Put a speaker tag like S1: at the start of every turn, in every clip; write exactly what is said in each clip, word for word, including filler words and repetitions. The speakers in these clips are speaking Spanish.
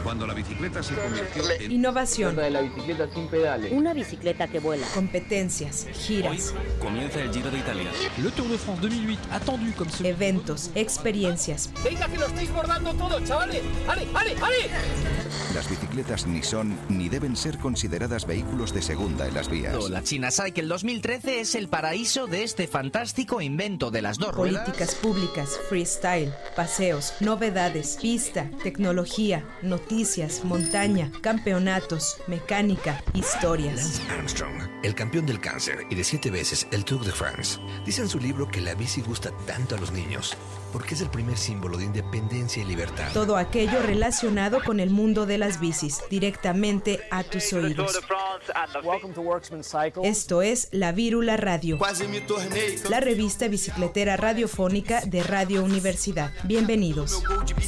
S1: Cuando la bicicleta se convirtió en...
S2: Innovación.
S3: De la bicicleta sin pedales.
S4: Una bicicleta que vuela.
S2: Competencias, giras.
S5: Hoy comienza el Giro de Italia.
S6: Le Tour de France dos mil ocho, attendu comme ce...
S2: Eventos, experiencias.
S7: ¡Venga, que lo estáis bordando todo, chavales! ¡Ale, ale, ale!
S8: Las bicicletas ni son ni deben ser consideradas vehículos de segunda en las vías.
S9: La China Cycle dos mil trece es el paraíso de este fantástico invento de las dos ruedas.
S2: Políticas públicas, freestyle, paseos, novedades, pista, tecnología, noticias, montaña, campeonatos, mecánica, historias.
S10: Lance Armstrong, el campeón del cáncer y de siete veces el Tour de France, dice en su libro que la bici gusta tanto a los niños porque es el primer símbolo de independencia y libertad.
S2: Todo aquello relacionado con el mundo de las bicis, directamente a tus oídos. Esto es La Vírula Radio, la revista bicicletera radiofónica de Radio Universidad. Bienvenidos.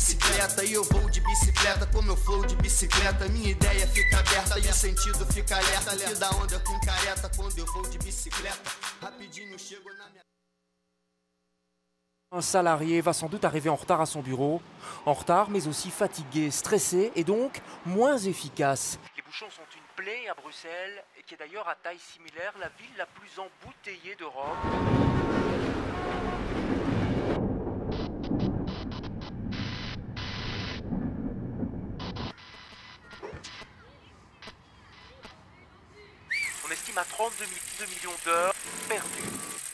S11: Un salarié va sans doute arriver en retard à son bureau, en retard mais aussi fatigué, stressé et donc moins efficace. Les bouchons sont une plaie à Bruxelles, qui est d'ailleurs à taille similaire la ville la plus embouteillée d'Europe. On estime à trente-deux millions d'heures perdues.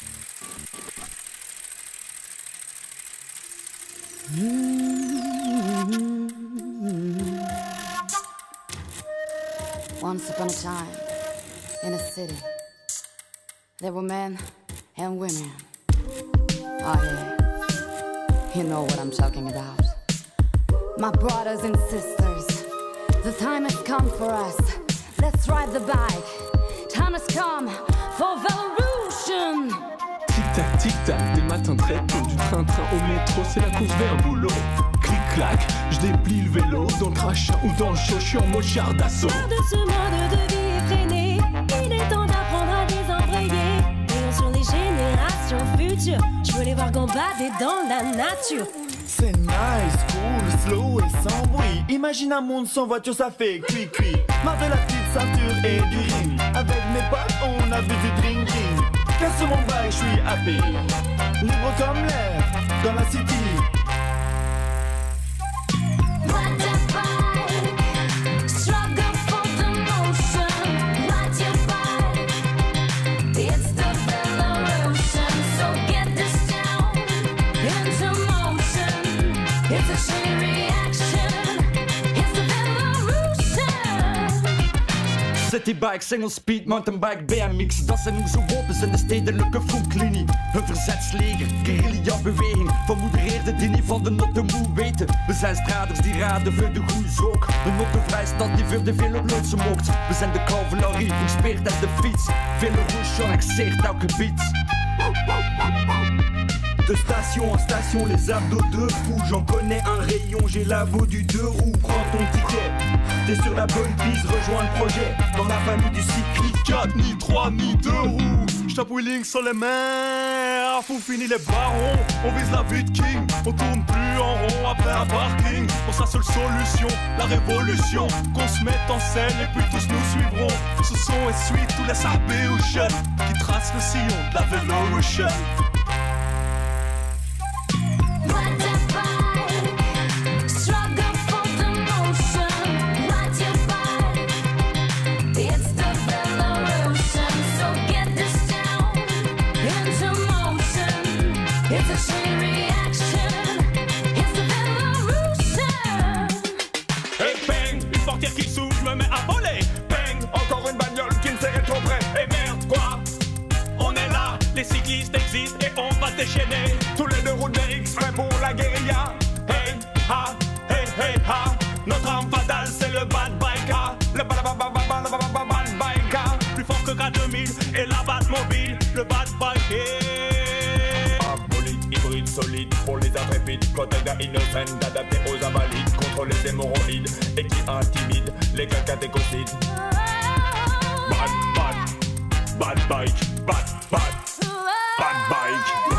S12: Once upon a time, in a city, there were men and women. Oh yeah, you know what I'm talking about. My brothers and sisters, the time has come for us. Let's ride the bike. Time has come for Velorution.
S6: Tic-tac, tic-tac, des matins très tôt, du train-train au métro, c'est la course vers le boulot. Clic-clac, je déplie le vélo, dans le crachin ou dans le show, je suis en mode char d'assaut.
S13: De ce mode de vie effréné, il est temps d'apprendre à désembrayer. Veillons sur les générations futures, je veux les voir gambader dans la nature.
S14: C'est nice, cool, slow et sans bruit. Imagine un monde sans voiture, ça fait cuit-cuit. Marre de la petite ceinture et du ring. Avec mes potes, on a bu du drinking. Casse mon bike, je suis happy. Libre comme l'air, dans la city.
S15: Citybike, single speed, mountainbike, B M X. Dat zijn onze wapens in de stedelijke frontlinie. Een verzetsleger, guerrilla-beweging. Vermoedereerde die niet van de notte moe weten. We zijn straders die raden voor de goeie zoek. Een nottenvrijstad die voor de veel op nooit zo mocht. We zijn de cavalerie, van speert en de fiets. Vele rouge annexeert elke beat.
S14: De station en station, les abdos de fou. J'en connais un rayon, j'ai la peau du deux roues. Prends ton ticket, t'es sur la bonne piste, rejoins le projet. Dans la famille du cyclisme.
S6: Ni quatre, ni trois, ni deux roues. J'tape wheeling sur les mains, faut finir les barons. On vise la vie de king, on tourne plus en rond après un parking. Pour sa seule solution, la révolution. Qu'on se mette en scène et puis tous nous suivront. Ce son essuie tous les arbés ou jeunes qui tracent le sillon de la Velorution.
S15: Qui s'ouvre, je me mets à voler. Bang, encore une bagnole qui ne s'arrête trop près. Et merde, quoi? On est là, les cyclistes existent et on va déchaîner. Tous les deux routes B X prêts pour la guérilla. Hey, ha, hey, hey, ha. Notre arme fatale, c'est le bad bike. Le bad bad bike. Plus fort que K deux mille et la Batmobile. Le bad bike. Hybride solide pour les intrépides, protège innocent, adapté aux invalides, contre les hémorroïdes et qui intimide les cacatécocides. Bad, bad, bad bike, bad, bad, bad bike.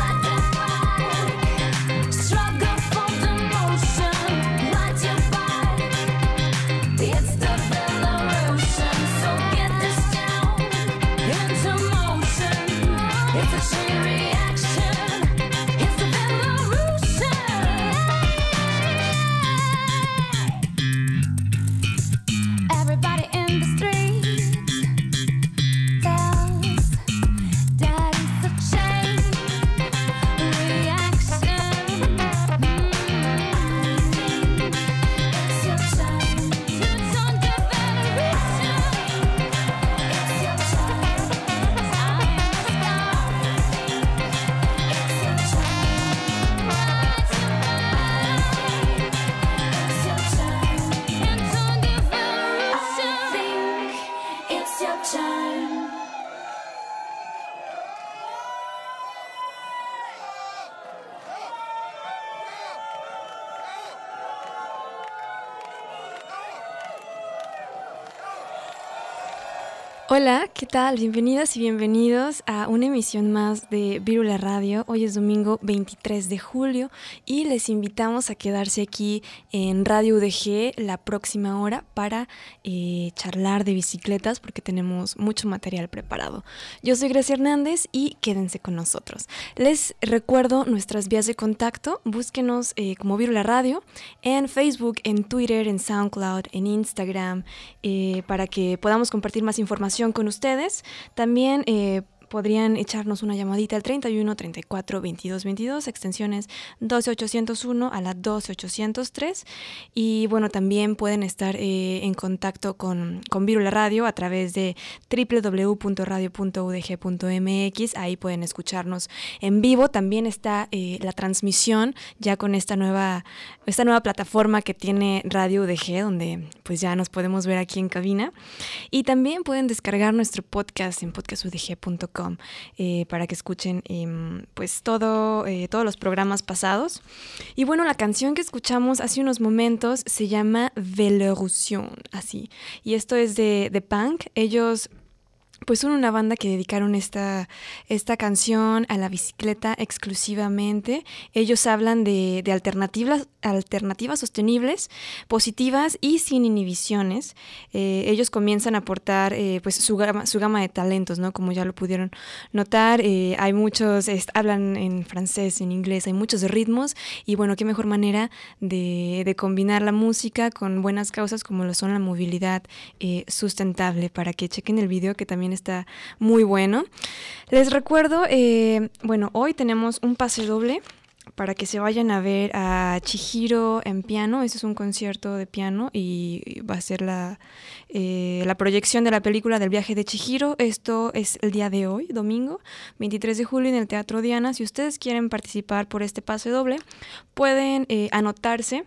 S3: Hola, ¿qué tal? Bienvenidas y bienvenidos a una emisión más de Vírula Radio. Hoy es domingo veintitrés de julio y les invitamos a quedarse aquí en Radio U D G la próxima hora para eh, charlar de bicicletas porque tenemos mucho material preparado. Yo soy Grecia Hernández y quédense con nosotros. Les recuerdo nuestras vías de contacto. Búsquenos eh, como Vírula Radio en Facebook, en Twitter, en SoundCloud, en Instagram, eh, para que podamos compartir más información con ustedes. También eh, podrían echarnos una llamadita al treinta y uno, treinta y cuatro, veintidós, veintidós, extensiones doce ochocientos uno a la doce ochocientos tres. Y bueno, también pueden estar eh, en contacto con, con Vírula Radio a través de doble u doble u doble u punto radio punto u d g punto m x. Ahí pueden escucharnos en vivo. También está eh, la transmisión ya con esta nueva, esta nueva plataforma que tiene Radio U D G, donde pues ya nos podemos ver aquí en cabina. Y también pueden descargar nuestro podcast en podcast u d g punto com. Eh, para que escuchen eh, pues todo, eh, todos los programas pasados. Y bueno, la canción que escuchamos hace unos momentos se llama Vélorution, así. Y esto es de, de Punk. Ellos pues son una banda que dedicaron esta, esta canción a la bicicleta exclusivamente. Ellos hablan de, de alternativas, alternativas sostenibles, positivas y sin inhibiciones. Eh, ellos comienzan a aportar eh, pues su gama, su gama de talentos, ¿no? Como ya lo pudieron notar, eh, hay muchos, est- hablan en francés, en inglés, hay muchos ritmos y bueno, qué mejor manera de, de combinar la música con buenas causas como lo son la movilidad eh, sustentable, para que chequen el video que también está muy bueno. Les recuerdo, eh, bueno, hoy tenemos un pase doble para que se vayan a ver a Chihiro en piano. Este es un concierto de piano y va a ser la, eh, la proyección de la película del viaje de Chihiro. Esto es el día de hoy, domingo, veintitrés de julio, en el Teatro Diana. Si ustedes quieren participar por este pase doble, pueden eh, anotarse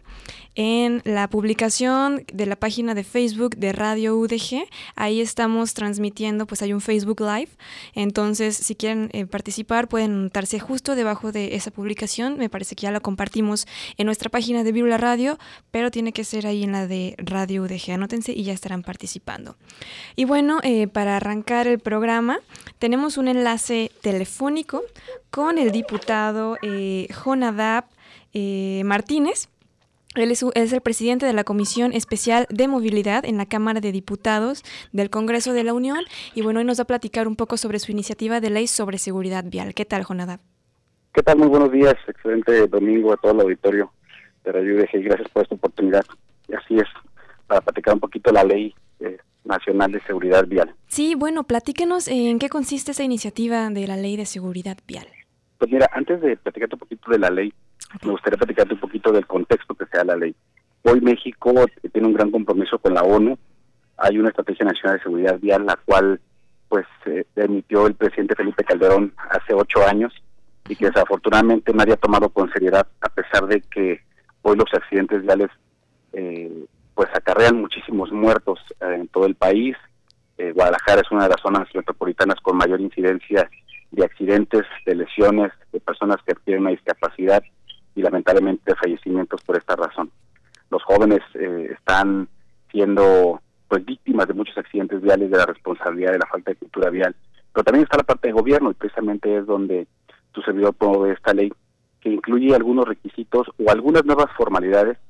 S3: en la publicación de la página de Facebook de Radio U D G. Ahí estamos transmitiendo, pues hay un Facebook Live. Entonces, si quieren eh, participar, pueden anotarse justo debajo de esa publicación. Me parece que ya la compartimos en nuestra página de Vírula Radio, pero tiene que ser ahí en la de Radio U D G. Anótense y ya estarán participando. Y bueno, eh, para arrancar el programa, tenemos un enlace telefónico con el diputado eh, Jonadab eh, Martínez. Él es, es el presidente de la Comisión Especial de Movilidad en la Cámara de Diputados del Congreso de la Unión. Y bueno, hoy nos va a platicar un poco sobre su iniciativa de ley sobre seguridad vial. ¿Qué tal, Jonadab?
S4: ¿Qué tal? Muy buenos días. Excelente domingo a todo el auditorio de Radio U D G. Gracias por esta oportunidad. Y así es, para platicar un poquito la Ley eh, Nacional de Seguridad Vial.
S3: Sí, bueno, platíquenos eh, en qué consiste esa iniciativa de la Ley de Seguridad Vial.
S4: Pues mira, antes de platicarte un poquito de la ley, okay, me gustaría platicarte un poquito del contexto que sea la ley. Hoy México tiene un gran compromiso con la ONU. Hay una Estrategia Nacional de Seguridad Vial, la cual pues eh, emitió el presidente Felipe Calderón hace ocho años y que desafortunadamente nadie ha tomado con seriedad, a pesar de que hoy los accidentes viales eh, pues acarrean muchísimos muertos eh, en todo el país. Eh, Guadalajara es una de las zonas metropolitanas con mayor incidencia de accidentes, de lesiones, de personas que adquieren una discapacidad y lamentablemente de fallecimientos por esta razón. Los jóvenes eh, están siendo pues víctimas de muchos accidentes viales, de la responsabilidad de la falta de cultura vial, pero también está la parte de gobierno y precisamente es donde tu servidor promueve esta ley, que incluye algunos requisitos o algunas nuevas formalidades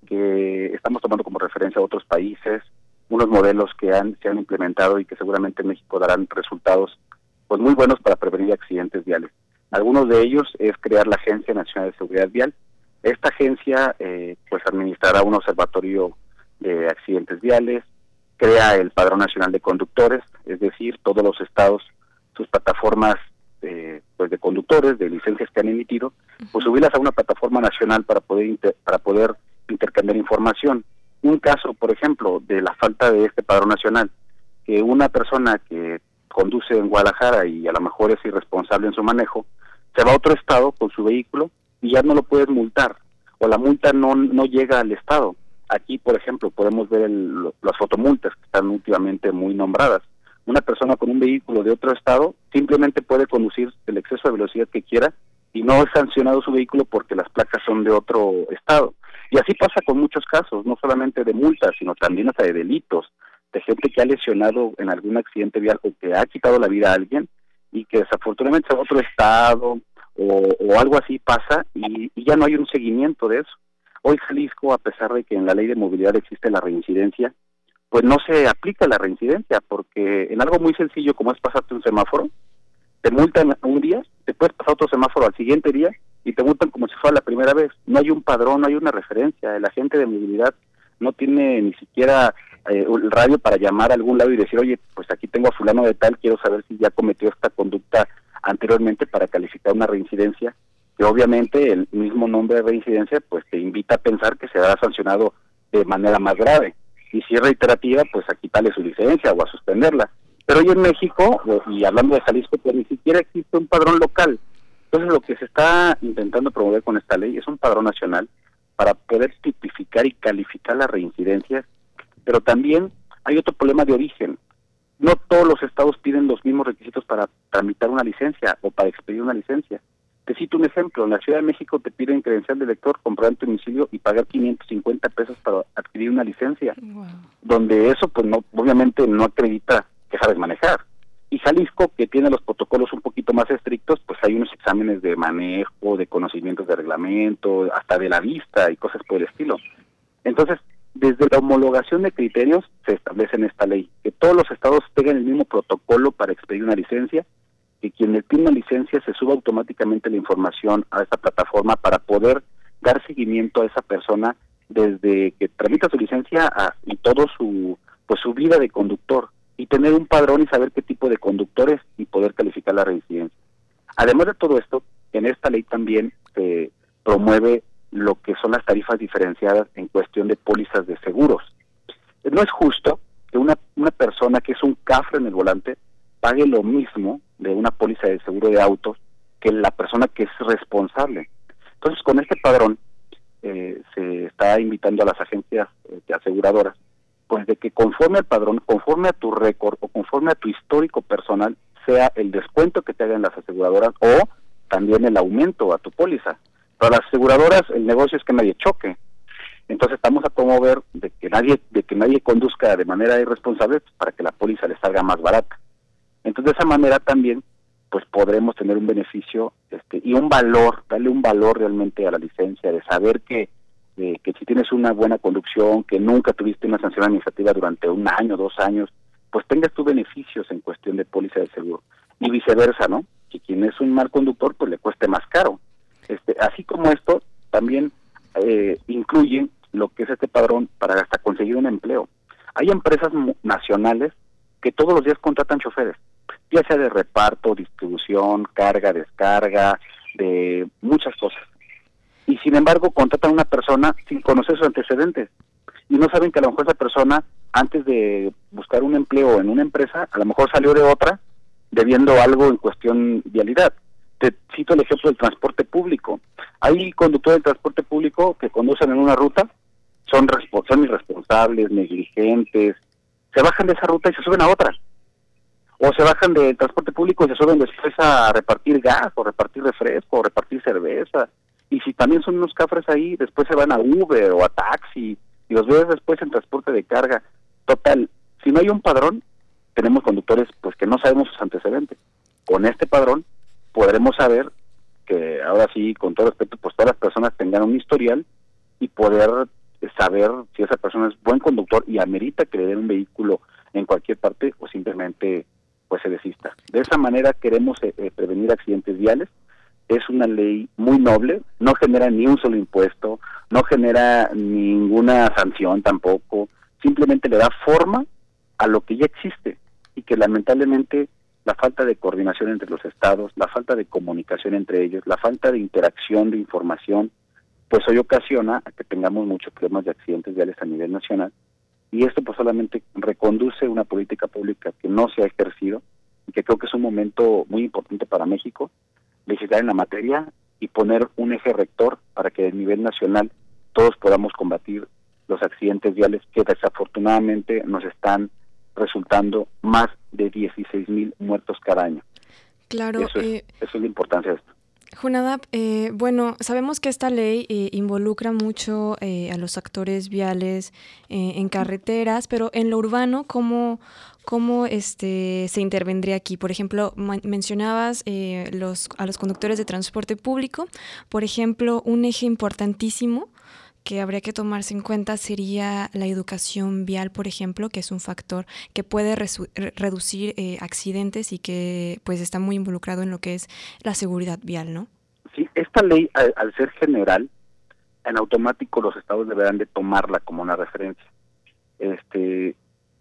S4: que estamos tomando como referencia a otros países, unos modelos que han, se han implementado y que seguramente en México darán resultados pues muy buenos para prevenir accidentes viales. Algunos de ellos es crear la Agencia Nacional de Seguridad Vial. Esta agencia eh, pues administrará un observatorio de accidentes viales, crea el Padrón Nacional de Conductores, es decir, todos los estados, sus plataformas eh, pues de conductores, de licencias que han emitido, pues subirlas a una plataforma nacional para poder inter, para poder intercambiar información. Un caso, por ejemplo, de la falta de este Padrón Nacional, que una persona que conduce en Guadalajara y a lo mejor es irresponsable en su manejo, se va a otro estado con su vehículo y ya no lo puedes multar, o la multa no no llega al estado. Aquí, por ejemplo, podemos ver el, las fotomultas que están últimamente muy nombradas. Una persona con un vehículo de otro estado simplemente puede conducir el exceso de velocidad que quiera y no es sancionado su vehículo porque las placas son de otro estado. Y así pasa con muchos casos, no solamente de multas, sino también hasta de delitos. de gente que ha lesionado en algún accidente vial o que ha quitado la vida a alguien y que desafortunadamente a otro estado o, o algo así pasa y, y ya no hay un seguimiento de eso. Hoy Jalisco, a pesar de que en la ley de movilidad existe la reincidencia, pues no se aplica la reincidencia, porque en algo muy sencillo como es pasarte un semáforo, te multan un día, te puedes pasar otro semáforo al siguiente día y te multan como si fuera la primera vez. No hay un padrón, no hay una referencia. El agente de movilidad no tiene ni siquiera eh, el radio para llamar a algún lado y decir, oye, pues aquí tengo a fulano de tal, quiero saber si ya cometió esta conducta anteriormente para calificar una reincidencia, que obviamente el mismo nombre de reincidencia pues te invita a pensar que será sancionado de manera más grave. Y si es reiterativa, pues a quitarle su licencia o a suspenderla. Pero hoy en México, y hablando de Jalisco, pues ni siquiera existe un padrón local. Entonces lo que se está intentando promover con esta ley es un padrón nacional para poder tipificar y calificar las reincidencias, pero también hay otro problema de origen. No todos los estados piden los mismos requisitos para tramitar una licencia o para expedir una licencia. Te cito un ejemplo, en la Ciudad de México te piden credencial de lector, comprar en tu domicilio y pagar quinientos cincuenta pesos para adquirir una licencia, wow. Donde eso pues no, obviamente no acredita que sabes manejar. Y Jalisco, que tiene los protocolos un poquito más estrictos, pues hay unos exámenes de manejo, de conocimientos de reglamento, hasta de la vista y cosas por el estilo. Entonces, desde la homologación de criterios se establece en esta ley que todos los estados tengan el mismo protocolo para expedir una licencia, que quien tiene una licencia se suba automáticamente la información a esta plataforma para poder dar seguimiento a esa persona desde que tramita su licencia a, y todo su pues su vida de conductor, y tener un padrón y saber qué tipo de conductores y poder calificar la reincidencia. Además de todo esto, en esta ley también se promueve lo que son las tarifas diferenciadas en cuestión de pólizas de seguros. No es justo que una, una persona que es un cafre en el volante pague lo mismo de una póliza de seguro de autos que la persona que es responsable. Entonces, con este padrón eh, se está invitando a las agencias eh, aseguradoras, pues de que conforme al padrón, conforme a tu récord o conforme a tu histórico personal, sea el descuento que te hagan las aseguradoras o también el aumento a tu póliza. Para las aseguradoras el negocio es que nadie choque. Entonces estamos a promover de que nadie de que nadie conduzca de manera irresponsable para que la póliza le salga más barata. Entonces de esa manera también pues podremos tener un beneficio este y un valor, darle un valor realmente a la licencia, de saber que de, que si tienes una buena conducción, que nunca tuviste una sanción administrativa durante un año, dos años, pues tengas tus beneficios en cuestión de póliza de seguro. Y viceversa, ¿no? Que quien es un mal conductor pues le cueste más caro. Este, así como esto, también eh, incluye lo que es este padrón para hasta conseguir un empleo. Hay empresas nacionales que todos los días contratan choferes, ya sea de reparto, distribución, carga, descarga, de muchas cosas. Y sin embargo contratan a una persona sin conocer sus antecedentes. Y no saben que a lo mejor esa persona, antes de buscar un empleo en una empresa, a lo mejor salió de otra debiendo algo en cuestión vialidad. Te cito el ejemplo del transporte público. Hay conductores del transporte público que conducen en una ruta, son, son irresponsables, negligentes, se bajan de esa ruta y se suben a otra. O se bajan del transporte público y se suben después a repartir gas, o repartir refresco, o repartir cerveza. Y si también son unos cafres ahí, después se van a Uber o a taxi, y los ves después en transporte de carga. Total, si no hay un padrón, tenemos conductores pues que no sabemos sus antecedentes. Con este padrón podremos saber que ahora sí, con todo respeto, pues todas las personas tengan un historial y poder saber si esa persona es buen conductor y amerita que le den un vehículo en cualquier parte o simplemente pues se desista. De esa manera queremos eh, prevenir accidentes viales. Es una ley muy noble, no genera ni un solo impuesto, no genera ninguna sanción tampoco, simplemente le da forma a lo que ya existe y que lamentablemente la falta de coordinación entre los estados, la falta de comunicación entre ellos, la falta de interacción de información, pues hoy ocasiona a que tengamos muchos problemas de accidentes viales a nivel nacional, y esto pues solamente reconduce una política pública que no se ha ejercido y que creo que es un momento muy importante para México, legislar en la materia y poner un eje rector para que a nivel nacional todos podamos combatir los accidentes viales que desafortunadamente nos están resultando más de dieciséis mil muertos cada año.
S3: Claro.
S4: Eso es,
S3: eh,
S4: eso es la importancia de esto.
S3: Jonadab, eh, bueno, sabemos que esta ley eh, involucra mucho eh, a los actores viales eh, en carreteras, pero en lo urbano, ¿cómo, cómo este, se intervendría aquí? Por ejemplo, ma- mencionabas eh, los, a los conductores de transporte público. Por ejemplo, un eje importantísimo que habría que tomarse en cuenta sería la educación vial, por ejemplo, que es un factor que puede resu- re- reducir eh, accidentes y que pues está muy involucrado en lo que es la seguridad vial, ¿no?
S4: Sí, esta ley, al, al ser general, en automático los estados deberán de tomarla como una referencia. Este,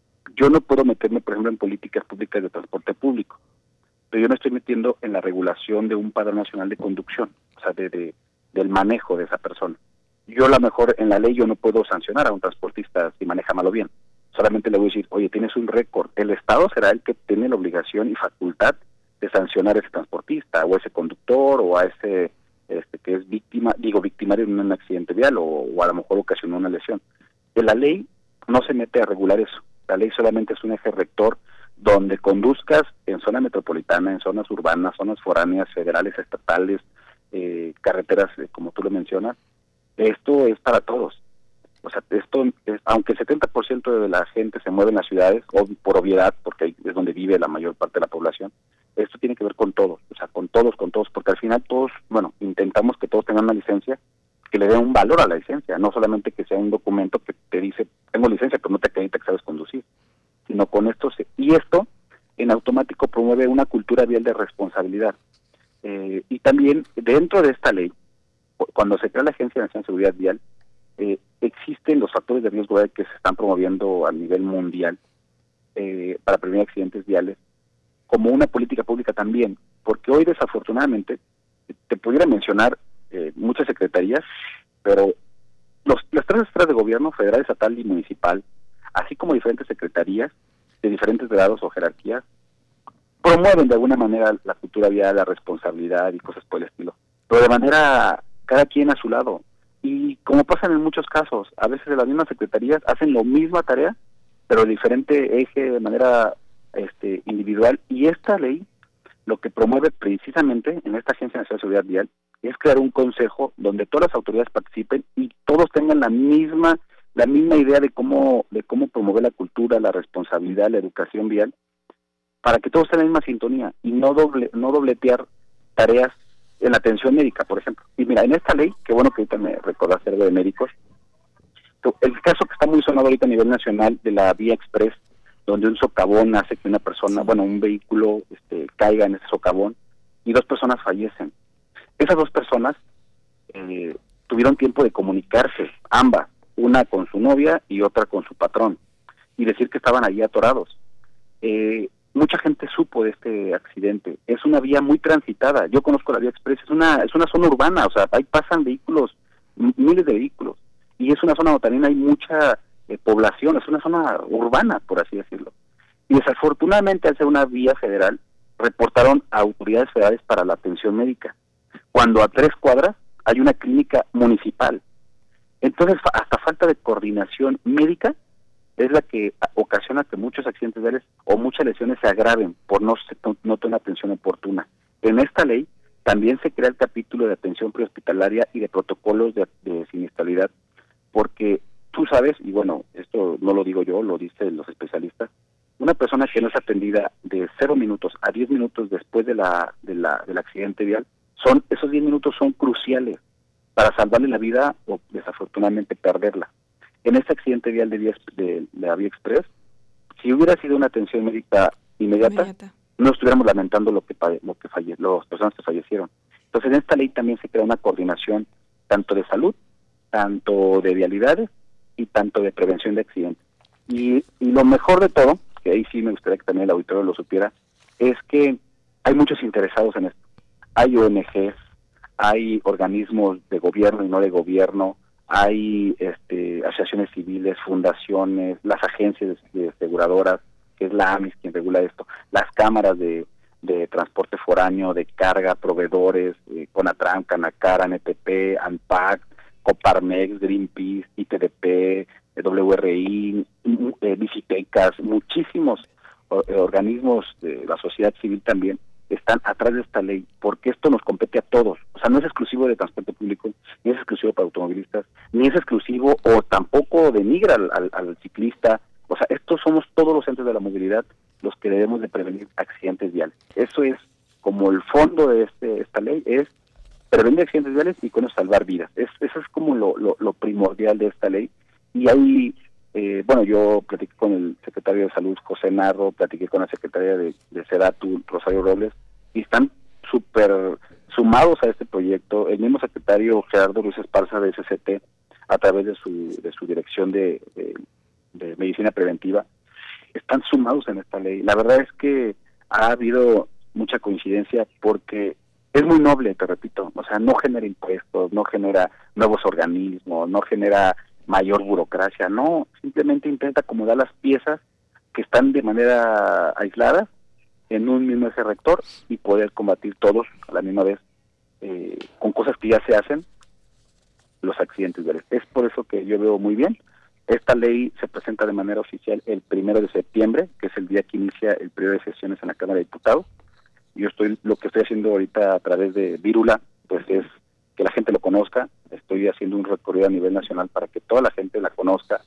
S4: yo no puedo meterme, por ejemplo, en políticas públicas de transporte público, pero yo me estoy metiendo en la regulación de un padrón nacional de conducción, o sea, de, de del manejo de esa persona. Yo a lo mejor en la ley yo no puedo sancionar a un transportista si maneja mal o bien. Solamente le voy a decir, oye, tienes un récord. El Estado será el que tiene la obligación y facultad de sancionar a ese transportista, o a ese conductor, o a ese este, que es víctima, digo, victimario de un accidente vial, o, o a lo mejor ocasionó una lesión. De la ley no se mete a regular eso. La ley solamente es un eje rector donde conduzcas en zona metropolitana, en zonas urbanas, zonas foráneas, federales, estatales, eh, carreteras, eh, como tú lo mencionas. Esto es para todos. O sea, esto, es, aunque el setenta por ciento de la gente se mueve en las ciudades, o por obviedad, porque ahí es donde vive la mayor parte de la población, esto tiene que ver con todos, o sea, con todos, con todos, porque al final todos, bueno, intentamos que todos tengan una licencia, que le dé un valor a la licencia, no solamente que sea un documento que te dice, tengo licencia, pero no te acredita que sabes conducir, sino con esto, se, y esto en automático promueve una cultura vial de responsabilidad. Eh, y también dentro de esta ley, cuando se crea la Agencia Nacional de Seguridad Vial, eh, existen los factores de riesgo que se están promoviendo a nivel mundial eh, para prevenir accidentes viales, como una política pública también, porque hoy desafortunadamente, te pudiera mencionar eh, muchas secretarías, pero los, las tres esferas de gobierno, federal, estatal y municipal, así como diferentes secretarías de diferentes grados o jerarquías, promueven de alguna manera la cultura vial, la responsabilidad y cosas por el estilo, pero de manera cada quien a su lado. Y como pasan en muchos casos, a veces las mismas secretarías hacen la misma tarea, pero de diferente eje, de manera este, individual. Y esta ley lo que promueve precisamente en esta Agencia Nacional de Seguridad Vial es crear un consejo donde todas las autoridades participen y todos tengan la misma la misma idea de cómo de cómo promover la cultura, la responsabilidad, la educación vial, para que todos estén en la misma sintonía y no doble no dobletear tareas en la atención médica, por ejemplo. Y mira, en esta ley, qué bueno que ahorita me recordaste algo de médicos, el caso que está muy sonado ahorita a nivel nacional de la Vía Express, donde un socavón hace que una persona, bueno, un vehículo este, caiga en ese socavón y dos personas fallecen. Esas dos personas eh, tuvieron tiempo de comunicarse, ambas, una con su novia y otra con su patrón, y decir que estaban allí atorados. Eh, mucha gente supo de este accidente. Es una vía muy transitada. Yo conozco la Vía Express, es una es una zona urbana, o sea, ahí pasan vehículos, miles de vehículos, y es una zona donde también hay mucha eh, población, es una zona urbana, por así decirlo. Y desafortunadamente, al ser una vía federal, reportaron a autoridades federales para la atención médica, cuando a tres cuadras hay una clínica municipal. Entonces, hasta falta de coordinación médica es la que ocasiona que muchos accidentes viales o muchas lesiones se agraven por no, no tener atención oportuna. En esta ley también se crea el capítulo de atención prehospitalaria y de protocolos de, de siniestralidad, porque tú sabes, y bueno, esto no lo digo yo, lo dicen los especialistas, una persona que no es atendida de cero minutos a diez minutos después de la, de la del accidente vial, son esos diez minutos son cruciales para salvarle la vida o desafortunadamente perderla. En este accidente vial de, vía, de, de la Vía Express, si hubiera sido una atención médica inmediata, inmediata. no estuviéramos lamentando lo que lo que falle, las personas que fallecieron. Entonces, en esta ley también se crea una coordinación tanto de salud, tanto de vialidades y tanto de prevención de accidentes. Y, y lo mejor de todo, que ahí sí me gustaría que también el auditorio lo supiera, es que hay muchos interesados en esto. Hay O N Ges, hay organismos de gobierno y no de gobierno, hay este, asociaciones civiles, fundaciones, las agencias de, de aseguradoras, que es la AMIS quien regula esto, las cámaras de, de transporte foráneo, de carga, proveedores, eh, Conatram, Canacar, N T P, ANPAC, Coparmex, Greenpeace, I T D P, W R I, eh, Bicitecas, muchísimos eh, organismos de la sociedad civil también, están atrás de esta ley, porque esto nos compete a todos. O sea, no es exclusivo de transporte público, ni es exclusivo para automovilistas, ni es exclusivo o tampoco denigra al, al, al ciclista. O sea, estos somos todos los entes de la movilidad los que debemos de prevenir accidentes viales. Eso es como el fondo de este esta ley, es prevenir accidentes viales y con eso salvar vidas. Es, eso es como lo, lo, lo primordial de esta ley. Y ahí, eh, bueno, yo platiqué con el secretario de Salud, José Narro, platiqué con la secretaria de, de Sedatu, Rosario Robles, y están súper sumados a este proyecto. El mismo secretario Gerardo Luis Esparza de S C T, a través de su de su dirección de, de, de medicina preventiva, están sumados en esta ley. La verdad es que ha habido mucha coincidencia porque es muy noble, te repito, o sea, no genera impuestos, no genera nuevos organismos, no genera mayor burocracia, no, simplemente intenta acomodar las piezas que están de manera aislada en un mismo eje rector y poder combatir todos a la misma vez eh, con cosas que ya se hacen, los accidentes viales. Es por eso que yo veo muy bien. Esta ley se presenta de manera oficial el primero de septiembre, que es el día que inicia el periodo de sesiones en la Cámara de Diputados. Yo estoy, lo que estoy haciendo ahorita a través de Vírula, pues es que la gente lo conozca. Estoy haciendo un recorrido a nivel nacional para que toda la gente la conozca,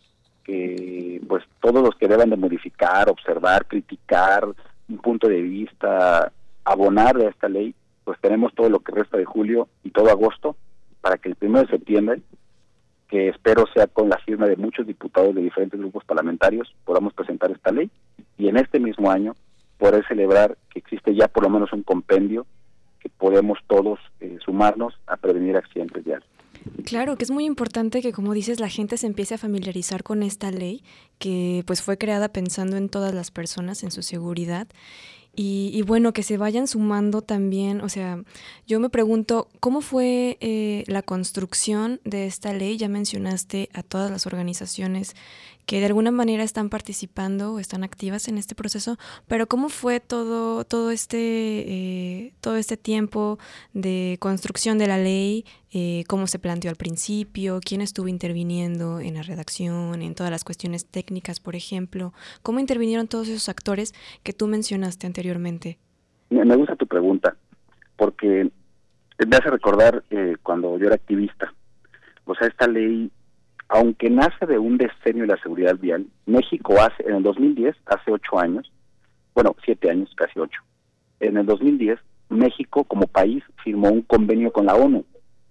S4: que pues todos los que deban de modificar, observar, criticar, un punto de vista, abonar a esta ley, pues tenemos todo lo que resta de julio y todo agosto, para que el primero de septiembre, que espero sea con la firma de muchos diputados de diferentes grupos parlamentarios, podamos presentar esta ley y en este mismo año poder celebrar que existe ya por lo menos un compendio que podemos todos eh, sumarnos a prevenir accidentes viales.
S3: Claro, que es muy importante que, como dices, la gente se empiece a familiarizar con esta ley, que pues fue creada pensando en todas las personas, en su seguridad. Y, y bueno, que se vayan sumando también, o sea, yo me pregunto, ¿cómo fue eh, la construcción de esta ley? Ya mencionaste a todas las organizaciones que de alguna manera están participando o están activas en este proceso, pero ¿cómo fue todo, todo, este, eh, todo este tiempo de construcción de la ley? Eh, ¿Cómo se planteó al principio? ¿Quién estuvo interviniendo en la redacción, en todas las cuestiones técnicas, por ejemplo? ¿Cómo intervinieron todos esos actores que tú mencionaste anteriormente?
S4: Me gusta tu pregunta, porque me hace recordar eh, cuando yo era activista. O sea, esta ley, aunque nace de un decenio de la seguridad vial, México hace, en el dos mil diez, hace ocho años, bueno, siete años, casi ocho, en el dos mil diez, México como país firmó un convenio con la ONU.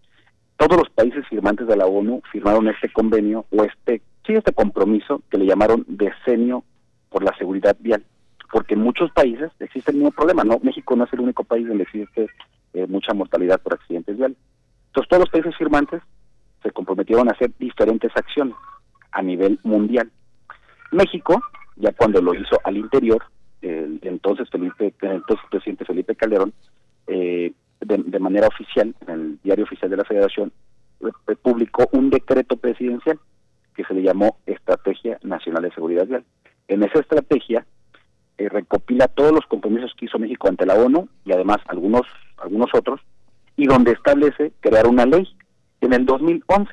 S4: Todos los países firmantes de la ONU firmaron este convenio, o este, sí, este compromiso, que le llamaron decenio por la seguridad vial, porque en muchos países existe el mismo problema, ¿no? México no es el único país donde existe eh, mucha mortalidad por accidentes viales. Entonces todos los países firmantes se comprometieron a hacer diferentes acciones a nivel mundial. México, ya cuando lo hizo al interior, el entonces Felipe, el entonces presidente Felipe Calderón, eh, de, de manera oficial, en el diario oficial de la Federación, eh, publicó un decreto presidencial que se le llamó Estrategia Nacional de Seguridad Vial. En esa estrategia eh, recopila todos los compromisos que hizo México ante la ONU y además algunos, algunos otros, y donde establece crear una ley en el dos mil once.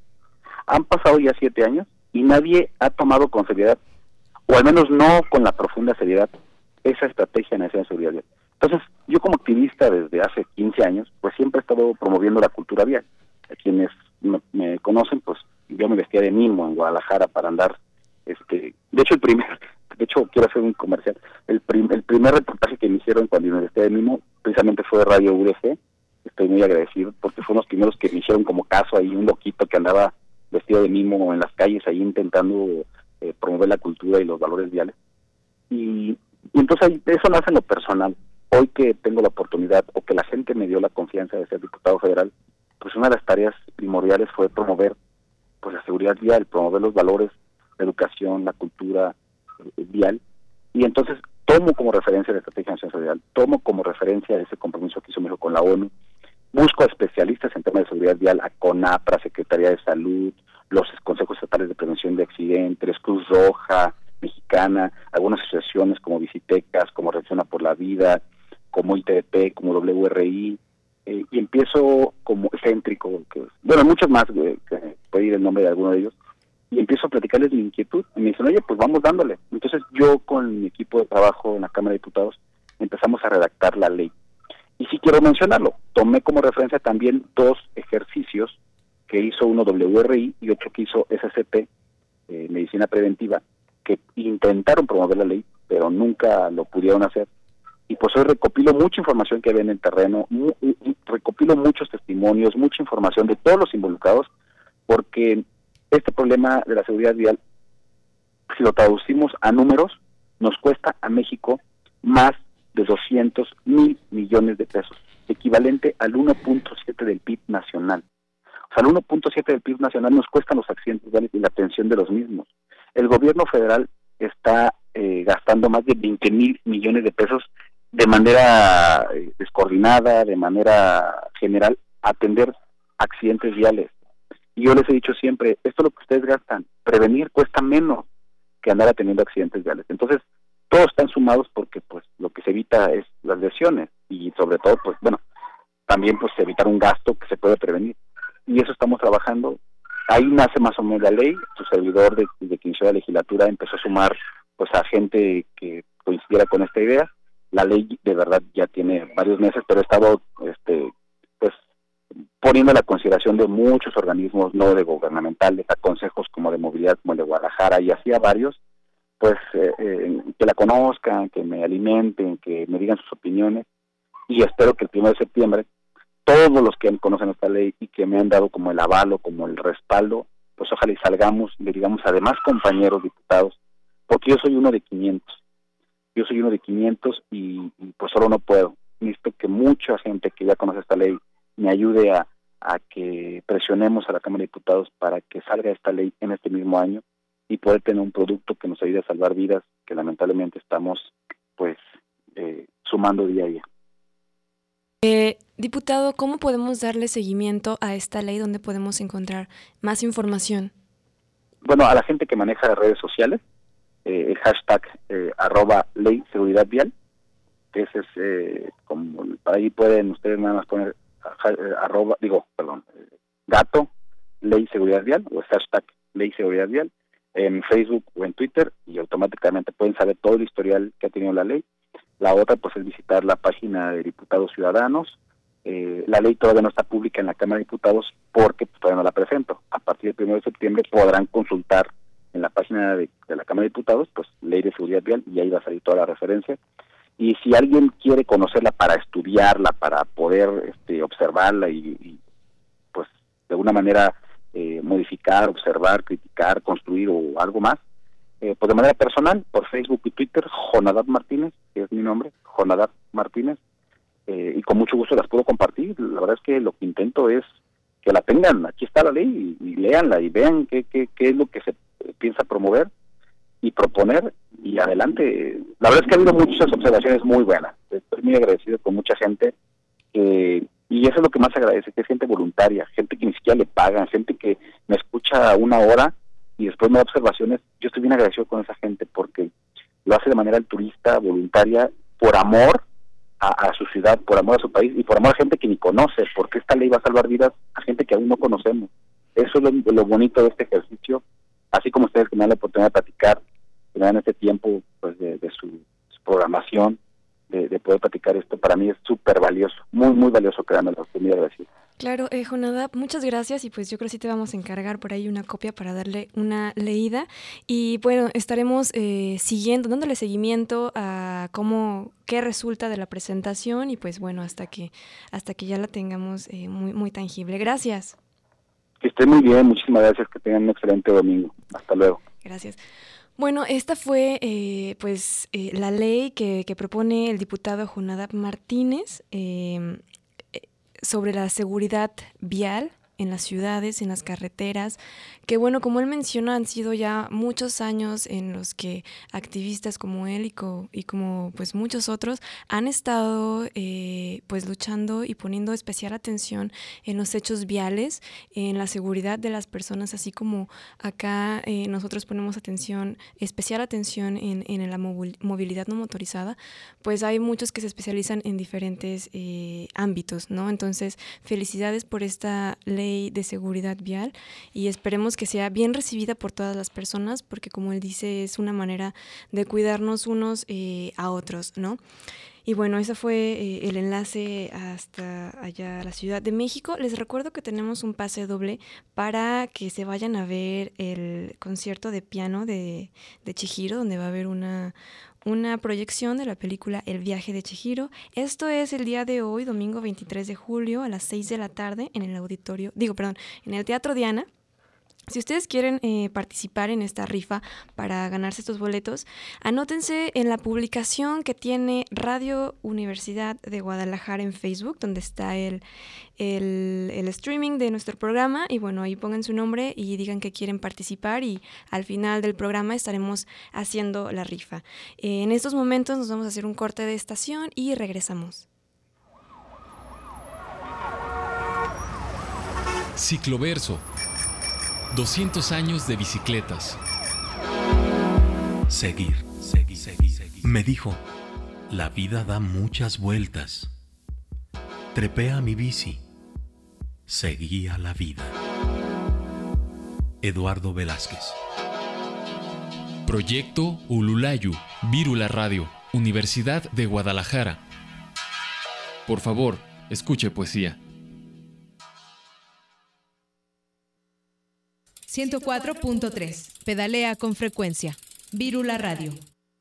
S4: Han pasado ya siete años y nadie ha tomado con seriedad, o al menos no con la profunda seriedad, esa estrategia nacional de seguridad vial. Entonces, yo como activista desde hace quince años, pues siempre he estado promoviendo la cultura vial. A quienes me, me conocen, pues yo me vestía de mimo en Guadalajara para andar, este, de hecho el primer, de hecho quiero hacer un comercial, el, prim, el primer reportaje que me hicieron cuando me vestía de mimo, precisamente fue de Radio U D G. Estoy muy agradecido porque fueron los primeros que me hicieron como caso ahí, un loquito que andaba vestido de mimo en las calles ahí intentando eh, promover la cultura y los valores viales. Y, y entonces eso nace en lo personal. Hoy que tengo la oportunidad, o que la gente me dio la confianza de ser diputado federal, pues una de las tareas primordiales fue promover pues la seguridad vial, promover los valores, la educación, la cultura eh, vial. Y entonces tomo como referencia la Estrategia Nacional de Seguridad Vial, tomo como referencia ese compromiso que hizo México con la ONU, busco a especialistas en temas de seguridad vial, a CONAPRA, Secretaría de Salud, los consejos estatales de prevención de accidentes, Cruz Roja Mexicana, algunas asociaciones como Visitecas, como Reacciona por la Vida, como I T D P, como W R I, eh, y empiezo como Céntrico, que, bueno, muchos más, eh, que puede ir el nombre de alguno de ellos, y empiezo a platicarles mi inquietud, y me dicen, oye, pues vamos dándole. Entonces yo con mi equipo de trabajo en la Cámara de Diputados empezamos a redactar la ley. Y sí quiero mencionarlo, tomé como referencia también dos ejercicios que hizo uno W R I y otro que hizo S C P, eh, Medicina Preventiva, que intentaron promover la ley, pero nunca lo pudieron hacer. Y pues hoy recopilo mucha información que ven en el terreno, mu- recopilo muchos testimonios, mucha información de todos los involucrados, porque este problema de la seguridad vial, si lo traducimos a números, nos cuesta a México más de doscientos mil millones de pesos, equivalente al uno punto siete del P I B nacional. O sea, el uno punto siete del P I B nacional nos cuestan los accidentes viales y la atención de los mismos. El gobierno federal está eh, gastando más de veinte mil millones de pesos de manera eh, descoordinada, de manera general, atender accidentes viales. Y yo les he dicho siempre, esto es lo que ustedes gastan, prevenir cuesta menos que andar atendiendo accidentes viales. Entonces, todos están sumados porque pues lo que se evita es las lesiones y sobre todo, pues bueno, también pues evitar un gasto que se puede prevenir. Y eso estamos trabajando. Ahí nace más o menos la ley. Su servidor de, de que inició la legislatura empezó a sumar pues a gente que coincidiera con esta idea. La ley de verdad ya tiene varios meses, pero he estado este pues poniendo la consideración de muchos organismos no de gubernamentales, a consejos como de movilidad, como el de Guadalajara, y así a varios, pues eh, eh, que la conozcan, que me alimenten, que me digan sus opiniones, y espero que el primero de septiembre todos los que conocen esta ley y que me han dado como el avalo, como el respaldo, pues ojalá y salgamos y le digamos a demás compañeros diputados, porque yo soy uno de quinientos, yo soy uno de quinientos y, y pues solo no puedo. Necesito que mucha gente que ya conoce esta ley me ayude a, a que presionemos a la Cámara de Diputados para que salga esta ley en este mismo año y poder tener un producto que nos ayude a salvar vidas que lamentablemente estamos pues eh, sumando día a día.
S3: Eh, diputado, ¿cómo podemos darle seguimiento a esta ley? ¿Dónde podemos encontrar más información?
S4: Bueno, a la gente que maneja las redes sociales, eh, el hashtag eh, arroba ley seguridad vial, ese es eh, como, para ahí pueden ustedes nada más poner eh, arroba, digo, perdón, eh, gato, ley seguridad vial, o hashtag ley seguridad vial, en Facebook o en Twitter, y automáticamente pueden saber todo el historial que ha tenido la ley. La otra pues es visitar la página de Diputados Ciudadanos. Eh, la ley todavía no está pública en la Cámara de Diputados porque pues, todavía no la presento. A partir del primero de septiembre podrán consultar en la página de, de la Cámara de Diputados, pues Ley de Seguridad Vial, y ahí va a salir toda la referencia. Y si alguien quiere conocerla para estudiarla, para poder este, observarla y, y pues de alguna manera eh, modificar, observar, criticar, construir o algo más, Eh, pues de manera personal, por Facebook y Twitter, Jonadab Martínez, que es mi nombre, Jonadab Martínez, eh, y con mucho gusto las puedo compartir. La verdad es que lo que intento es que la tengan, aquí está la ley, y, y léanla y vean qué, qué, qué es lo que se piensa promover y proponer, y adelante. La verdad es que ha habido muchas observaciones muy buenas, estoy muy agradecido con mucha gente, eh, y eso es lo que más agradece, que es gente voluntaria, gente que ni siquiera le pagan, gente que me escucha una hora y después me da observaciones. Yo estoy bien agradecido con esa gente porque lo hace de manera altruista, voluntaria, por amor a, a su ciudad, por amor a su país y por amor a gente que ni conoce, porque esta ley va a salvar vidas a gente que aún no conocemos. Eso es lo, lo bonito de este ejercicio, así como ustedes que me dan la oportunidad de platicar, que me dan este tiempo pues de, de su, su programación, de, de poder platicar esto, para mí es súper valioso, muy, muy valioso, créanme, lo estoy muy agradecido.
S3: Claro, eh, Jonadab, muchas gracias, y pues yo creo que sí te vamos a encargar por ahí una copia para darle una leída, y bueno, estaremos eh, siguiendo, dándole seguimiento a cómo, qué resulta de la presentación, y pues bueno, hasta que hasta que ya la tengamos eh, muy, muy tangible. Gracias.
S4: Que estén muy bien, muchísimas gracias, que tengan un excelente domingo. Hasta luego.
S3: Gracias. Bueno, esta fue eh, pues eh, la ley que, que propone el diputado Jonadab Martínez eh, sobre la seguridad vial en las ciudades, en las carreteras, que bueno, como él menciona, han sido ya muchos años en los que activistas como él y, co, y como pues muchos otros han estado eh, pues luchando y poniendo especial atención en los hechos viales, en la seguridad de las personas, así como acá eh, nosotros ponemos atención, especial atención en, en la movilidad no motorizada, pues hay muchos que se especializan en diferentes eh, ámbitos, ¿no? Entonces, felicidades por esta ley ley de seguridad vial y esperemos que sea bien recibida por todas las personas porque, como él dice, es una manera de cuidarnos unos eh, a otros, ¿no? Y bueno, ese fue eh, el enlace hasta allá a la Ciudad de México. Les recuerdo que tenemos un pase doble para que se vayan a ver el concierto de piano de, de Chihiro, donde va a haber una, una proyección de la película El viaje de Chihiro. Esto es el día de hoy, domingo veintitrés de julio, a las seis de la tarde, en el auditorio, digo, perdón, en el Teatro Diana. Si ustedes quieren eh, participar en esta rifa para ganarse estos boletos, anótense en la publicación que tiene Radio Universidad de Guadalajara en Facebook, donde está el, el, el streaming de nuestro programa. Y bueno, ahí pongan su nombre y digan que quieren participar y al final del programa estaremos haciendo la rifa. Eh, en estos momentos nos vamos a hacer un corte de estación y regresamos.
S5: Cicloverso. doscientos años de bicicletas.
S16: Seguir, seguir, seguir, seguir. Me dijo, la vida da muchas vueltas. Trepé a mi bici. Seguía la vida. Eduardo Velázquez.
S5: Proyecto Ululayu, Vírula Radio, Universidad de Guadalajara. Por favor, escuche poesía.
S2: ciento cuatro punto tres. Pedalea con frecuencia. Vírula Radio.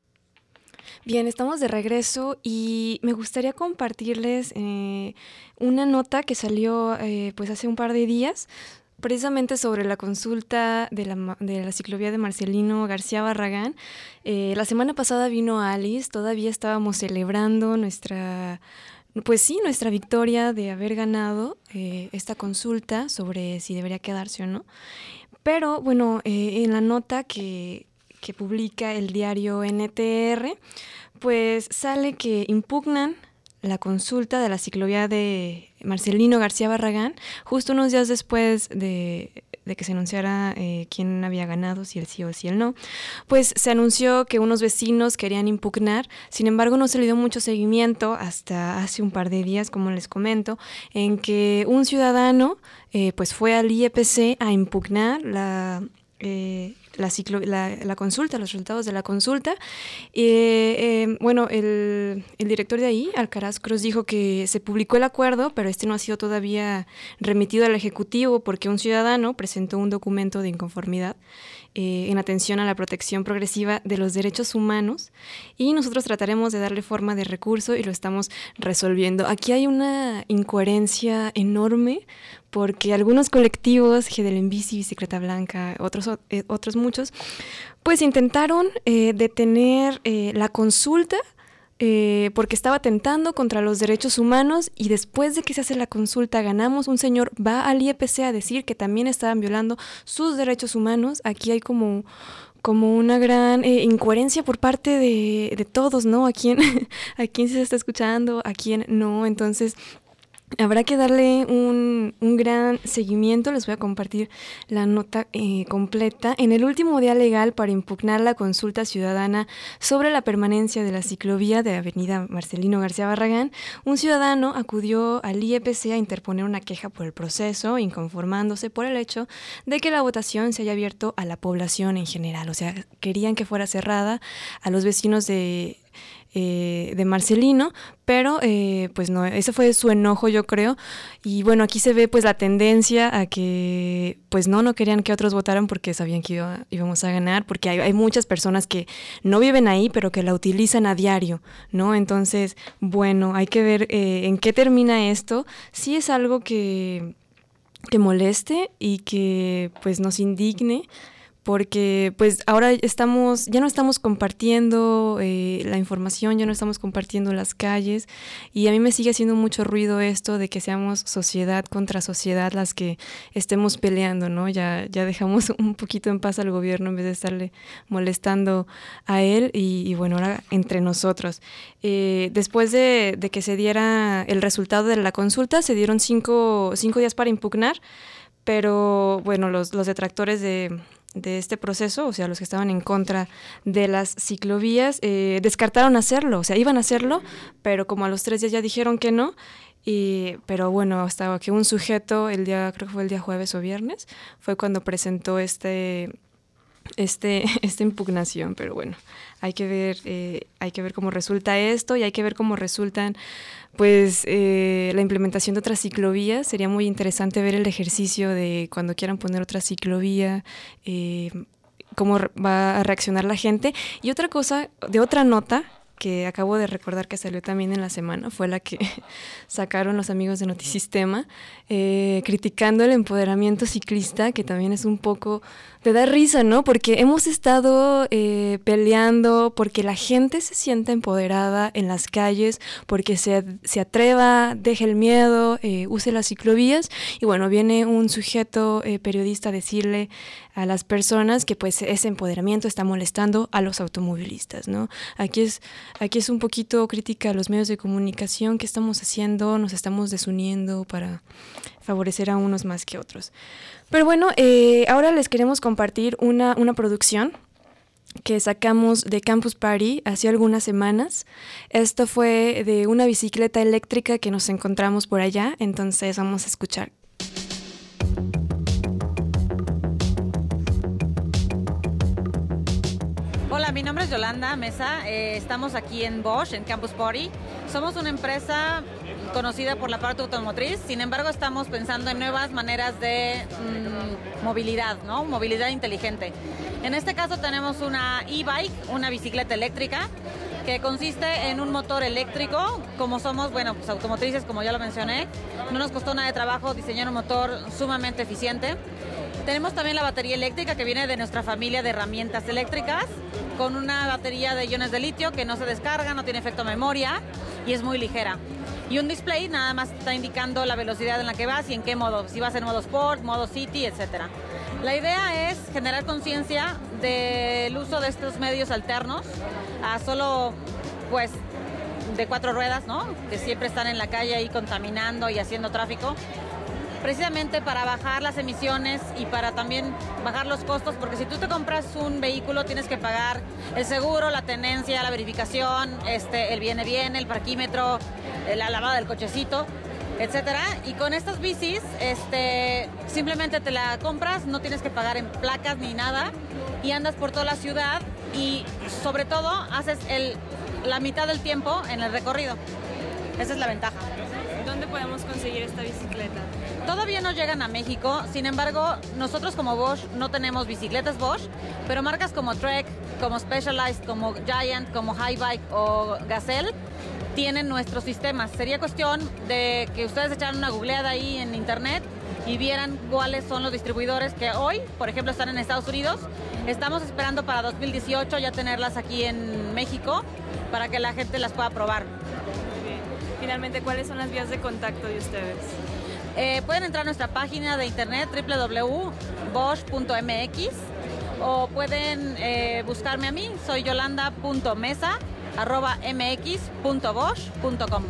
S3: Bien, estamos de regreso y me gustaría compartirles eh, una nota que salió eh, pues hace un par de días, precisamente sobre la consulta de la, de la ciclovía de Marcelino García Barragán. Eh, la semana pasada vino Alice, todavía estábamos celebrando nuestra... Pues sí, nuestra victoria de haber ganado eh, esta consulta sobre si debería quedarse o no. Pero bueno, eh, en la nota que, que publica el diario N T R, pues sale que impugnan la consulta de la ciclovía de Marcelino García Barragán, justo unos días después de, de que se anunciara eh, quién había ganado, si el sí o si el no, pues se anunció que unos vecinos querían impugnar. Sin embargo, no se le dio mucho seguimiento hasta hace un par de días, como les comento, en que un ciudadano eh, pues fue al I E P C a impugnar la... Eh, La, ciclo, la, la consulta, los resultados de la consulta. Eh, eh, bueno, el, el director de ahí, Alcaraz Cruz, dijo que se publicó el acuerdo, pero este no ha sido todavía remitido al Ejecutivo porque un ciudadano presentó un documento de inconformidad eh, en atención a la protección progresiva de los derechos humanos y nosotros trataremos de darle forma de recurso y lo estamos resolviendo. Aquí hay una incoherencia enorme porque algunos colectivos, G del Enbici, Bicicleta Blanca, otros, eh, otros muchos, pues intentaron eh, detener eh, la consulta eh, porque estaba atentando contra los derechos humanos y después de que se hace la consulta ganamos, un señor va al I E P C a decir que también estaban violando sus derechos humanos. Aquí hay como... como una gran eh, incoherencia por parte de, de todos, ¿no? A quién, a quién se está escuchando, a quién no. Entonces, habrá que darle un, un gran seguimiento. Les voy a compartir la nota eh, completa. En el último día legal para impugnar la consulta ciudadana sobre la permanencia de la ciclovía de Avenida Marcelino García Barragán, un ciudadano acudió al I E P C a interponer una queja por el proceso, inconformándose por el hecho de que la votación se haya abierto a la población en general. O sea, querían que fuera cerrada a los vecinos de... Eh, de Marcelino, pero eh, pues no, ese fue su enojo, yo creo, y bueno, aquí se ve pues la tendencia a que pues no, no querían que otros votaran porque sabían que iba, íbamos a ganar, porque hay, hay muchas personas que no viven ahí, pero que la utilizan a diario, ¿no? Entonces, bueno, hay que ver eh, en qué termina esto. Sí es algo que, que moleste y que pues nos indigne, porque pues ahora estamos, ya no estamos compartiendo eh, la información, ya no estamos compartiendo las calles y a mí me sigue haciendo mucho ruido esto de que seamos sociedad contra sociedad las que estemos peleando, ¿no? Ya, ya dejamos un poquito en paz al gobierno en vez de estarle molestando a él y, y bueno, ahora entre nosotros. Eh, después de, de que se diera el resultado de la consulta, se dieron cinco, cinco días para impugnar, pero bueno, los, los detractores de... de este proceso, o sea, los que estaban en contra de las ciclovías, eh, descartaron hacerlo, o sea, iban a hacerlo, pero como a los tres días ya dijeron que no, Y, pero bueno, hasta que un sujeto, el día, creo que fue el día jueves o viernes, fue cuando presentó este, este, esta impugnación. Pero bueno, hay que ver, eh, hay que ver cómo resulta esto y hay que ver cómo resultan pues eh, la implementación de otras ciclovías. Sería muy interesante ver el ejercicio de cuando quieran poner otra ciclovía, eh, cómo va a reaccionar la gente. Y otra cosa, de otra nota que acabo de recordar que salió también en la semana, fue la que sacaron los amigos de Notisistema, eh, criticando el empoderamiento ciclista, que también es un poco de dar risa, ¿no? Porque hemos estado eh, peleando porque la gente se sienta empoderada en las calles, porque se, se atreva, deje el miedo, eh, use las ciclovías, y bueno, viene un sujeto eh, periodista a decirle a las personas que pues ese empoderamiento está molestando a los automovilistas, ¿no? Aquí es, aquí es un poquito crítica a los medios de comunicación. ¿Qué estamos haciendo? Nos estamos desuniendo para favorecer a unos más que otros. Pero bueno, eh, ahora les queremos compartir una, una producción que sacamos de Campus Party hace algunas semanas. Esto fue de una bicicleta eléctrica que nos encontramos por allá, entonces vamos a escuchar.
S17: Hola, mi nombre es Yolanda Mesa, eh, estamos aquí en Bosch, en Campus Party. Somos una empresa conocida por la parte automotriz, sin embargo estamos pensando en nuevas maneras de mmm, movilidad, ¿no? Movilidad inteligente. En este caso tenemos una e-bike, una bicicleta eléctrica, que consiste en un motor eléctrico. Como somos, bueno, pues automotrices, como ya lo mencioné, no nos costó nada de trabajo diseñar un motor sumamente eficiente. Tenemos también la batería eléctrica, que viene de nuestra familia de herramientas eléctricas, con una batería de iones de litio que no se descarga, no tiene efecto memoria y es muy ligera. Y un display nada más está indicando la velocidad en la que vas y en qué modo, si vas en modo Sport, modo City, etcétera. La idea es generar conciencia del uso de estos medios alternos a solo, pues, de cuatro ruedas, ¿no? Que siempre están en la calle ahí contaminando y haciendo tráfico, precisamente para bajar las emisiones y para también bajar los costos, porque si tú te compras un vehículo tienes que pagar el seguro, la tenencia, la verificación, este, el viene viene, el parquímetro, la lavada del cochecito, etcétera. Y con estas bicis, este, simplemente te la compras, no tienes que pagar en placas ni nada y andas por toda la ciudad y sobre todo haces el, la mitad del tiempo en el recorrido. Esa es la ventaja.
S3: ¿Dónde podemos conseguir esta bicicleta?
S17: Todavía no llegan a México, sin embargo, nosotros como Bosch no tenemos bicicletas Bosch, pero marcas como Trek, como Specialized, como Giant, como Hi-Bike o Gazelle tienen nuestros sistemas. Sería cuestión de que ustedes echaran una googleada ahí en internet y vieran cuáles son los distribuidores que hoy, por ejemplo, están en Estados Unidos. Estamos esperando para dos mil dieciocho ya tenerlas aquí en México para que la gente las pueda probar.
S3: Finalmente, ¿cuáles son las vías de contacto de ustedes?
S17: Eh, pueden entrar a nuestra página de internet doble u doble u doble u punto bosch punto m x o pueden eh, buscarme a mí, soy yolanda punto mesa arroba m x punto bosch punto com.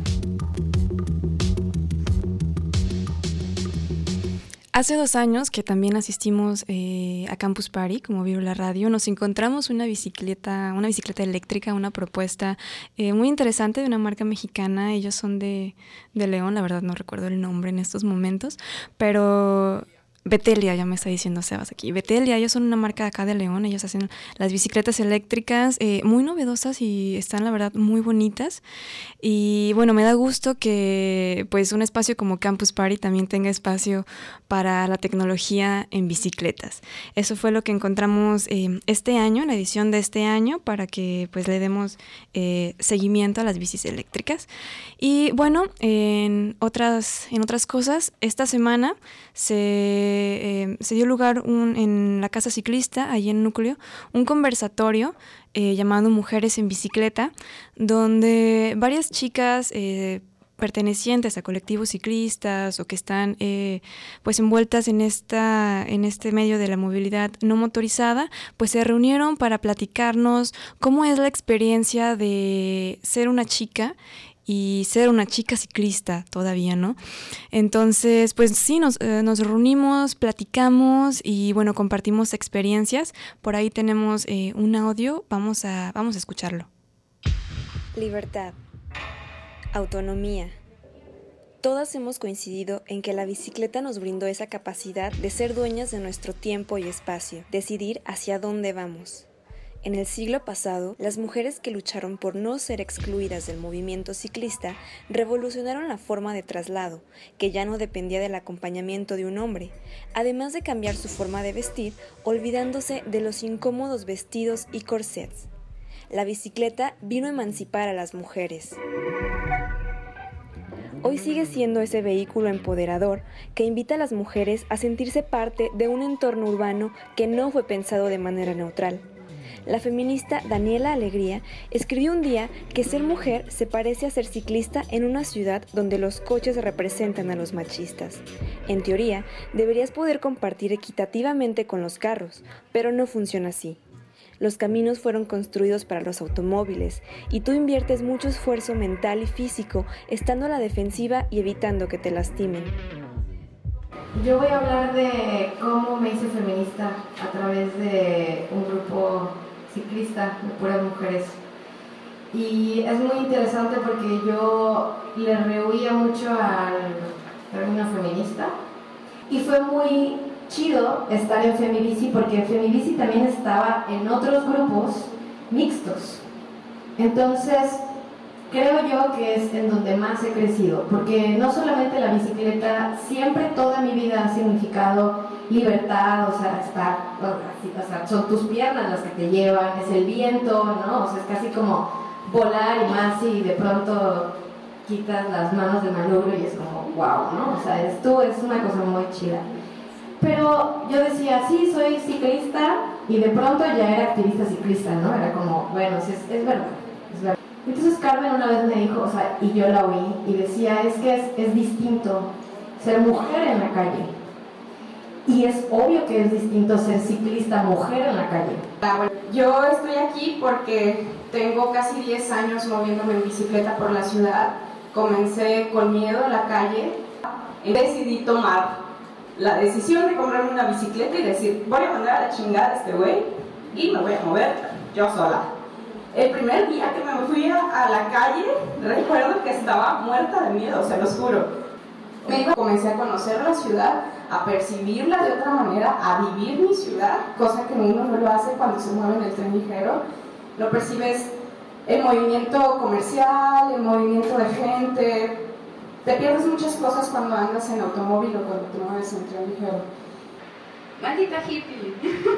S3: Hace dos años que también asistimos eh, a Campus Party, como Vírula Radio, nos encontramos una bicicleta, una bicicleta eléctrica, una propuesta eh, muy interesante de una marca mexicana. Ellos son de, de León, la verdad no recuerdo el nombre en estos momentos, pero Betelia, ya me está diciendo Sebas aquí. Betelia, ellos son una marca acá de León, ellos hacen las bicicletas eléctricas eh, muy novedosas y están la verdad muy bonitas. Y bueno, me da gusto que pues un espacio como Campus Party también tenga espacio para la tecnología en bicicletas. Eso fue lo que encontramos eh, este año, la edición de este año, para que pues le demos eh, seguimiento a las bicis eléctricas. Y bueno, en otras, en otras cosas, esta semana se Eh, se dio lugar un, en la Casa Ciclista, allí en Núcleo, un conversatorio eh, llamado Mujeres en Bicicleta, donde varias chicas eh, pertenecientes a colectivos ciclistas o que están eh, pues envueltas en esta en este medio de la movilidad no motorizada, pues se reunieron para platicarnos cómo es la experiencia de ser una chica y ser una chica ciclista todavía, ¿no? Entonces, pues sí, nos, eh, nos reunimos, platicamos y, bueno, compartimos experiencias. Por ahí tenemos eh, un audio, vamos a, vamos a escucharlo.
S18: Libertad, autonomía,
S3: Todas hemos coincidido en que la bicicleta nos brindó esa capacidad de ser dueñas de nuestro tiempo y espacio, decidir hacia dónde vamos. En el siglo pasado, las mujeres que lucharon por no ser excluidas del movimiento ciclista revolucionaron la forma de traslado, que ya no dependía del acompañamiento de un hombre, además de cambiar su forma de vestir, olvidándose de los incómodos vestidos y corsets. La bicicleta vino a emancipar a las mujeres. Hoy sigue siendo ese vehículo empoderador que invita a las mujeres a sentirse parte de un entorno urbano que no fue pensado de manera neutral. La feminista Daniela Alegría escribió un día que ser mujer se parece a ser ciclista en una ciudad donde los coches representan a los machistas. En teoría, deberías poder compartir equitativamente con los carros, pero no funciona así. Los caminos fueron construidos para los automóviles y tú inviertes mucho esfuerzo mental y físico estando a la defensiva y evitando que te lastimen.
S18: Yo voy a hablar de cómo me hice feminista a través de un grupo ciclista de puras mujeres. Y es muy interesante porque yo le rehuía mucho al término feminista y fue muy chido estar en Femibici porque Femibici también estaba en otros grupos mixtos. Entonces, creo yo que es en donde más he crecido, porque no solamente la bicicleta, siempre toda mi vida ha significado libertad, o sea, estar, o sea, son tus piernas las que te llevan, es el viento, ¿no? O sea, es casi como volar y más y de pronto quitas las manos del manubrio y es como wow, ¿no? O sea, esto es una cosa muy chida. Pero yo decía, sí, soy ciclista y de pronto ya era activista ciclista, ¿no? Era como, bueno, sí, es, es verdad, es verdad. Entonces Carmen una vez me dijo, o sea, y yo la oí, y decía, es que es, es distinto ser mujer en la calle. Y es obvio que es distinto ser ciclista mujer en la calle.
S19: Yo estoy aquí porque tengo casi diez años moviéndome en bicicleta por la ciudad. Comencé con miedo en la calle y decidí tomar la decisión de comprarme una bicicleta y decir, voy a mandar a la chingada a este güey y me voy a mover yo sola. El primer día que me fui a, a la calle, recuerdo que estaba muerta de miedo, se los juro. Me iba, comencé a conocer la ciudad, a percibirla de otra manera, a vivir mi ciudad, cosa que uno no lo hace cuando se mueve en el tren ligero. No percibes el movimiento comercial, el movimiento de gente. Te pierdes muchas cosas cuando andas en automóvil o cuando te mueves en tren ligero.
S20: Maldita hippie.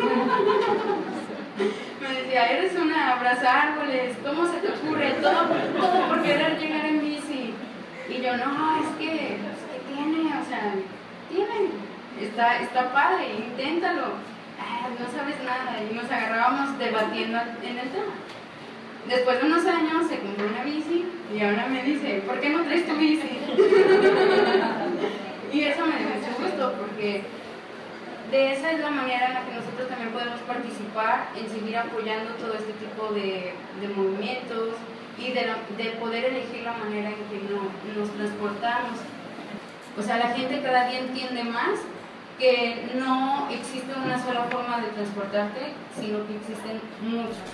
S20: Me decía, eres una abraza árboles, ¿cómo se te ocurre? Todo, todo por querer llegar en bici. Y yo, no, es que, es que tiene, o sea, tiene, está, está padre, inténtalo. Ah, no sabes nada. Y nos agarrábamos debatiendo en el tema. Después de unos años se compró una bici y ahora me dice, ¿por qué no traes tu bici? Y eso me dio mucho gusto porque de esa es la manera en la que nosotros también podemos participar en seguir apoyando todo este tipo de, de movimientos y de, la, de poder elegir la manera en que no, nos transportamos. O sea, la gente cada día entiende más que no existe una sola forma de transportarte, sino que existen muchas.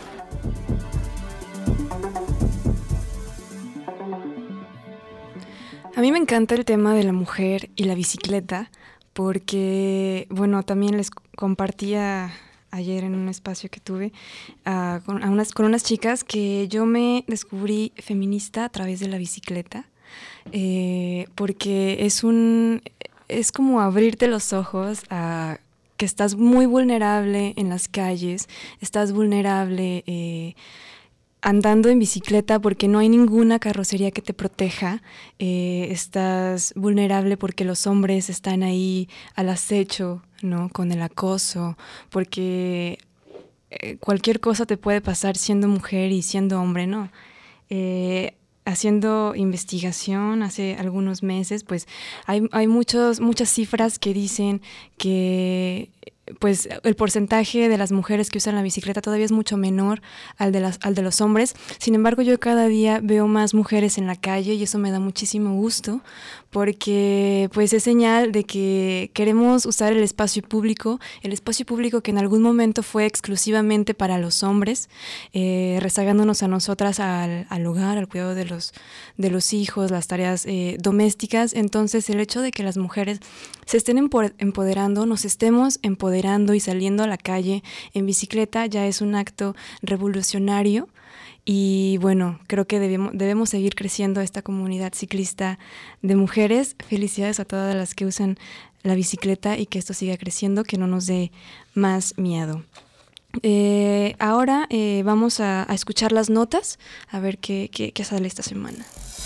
S3: A mí me encanta el tema de la mujer y la bicicleta porque, bueno, también les compartía ayer en un espacio que tuve uh, con, a unas, con unas chicas que yo me descubrí feminista a través de la bicicleta eh, porque es un es como abrirte los ojos a que estás muy vulnerable en las calles, estás vulnerable eh, andando en bicicleta porque no hay ninguna carrocería que te proteja, eh, estás vulnerable porque los hombres están ahí al acecho, ¿no? Con el acoso, porque eh, cualquier cosa te puede pasar siendo mujer y siendo hombre, ¿no? Eh, haciendo investigación hace algunos meses, pues hay, hay muchos, muchas cifras que dicen que pues el porcentaje de las mujeres que usan la bicicleta todavía es mucho menor al de, las, al de los hombres. Sin embargo, yo cada día veo más mujeres en la calle y eso me da muchísimo gusto, porque pues es señal de que queremos usar el espacio público, el espacio público que en algún momento fue exclusivamente para los hombres, eh, rezagándonos a nosotras al, al hogar, al cuidado de los, de los hijos, las tareas eh, domésticas. Entonces el hecho de que las mujeres se estén empoderando, nos estemos empoderando y saliendo a la calle en bicicleta ya es un acto revolucionario. Y bueno, creo que debemos, debemos seguir creciendo esta comunidad ciclista de mujeres. Felicidades a todas las que usan la bicicleta y que esto siga creciendo, que no nos dé más miedo. Eh, ahora eh, vamos a, a escuchar las notas, a ver qué, qué, qué sale esta semana.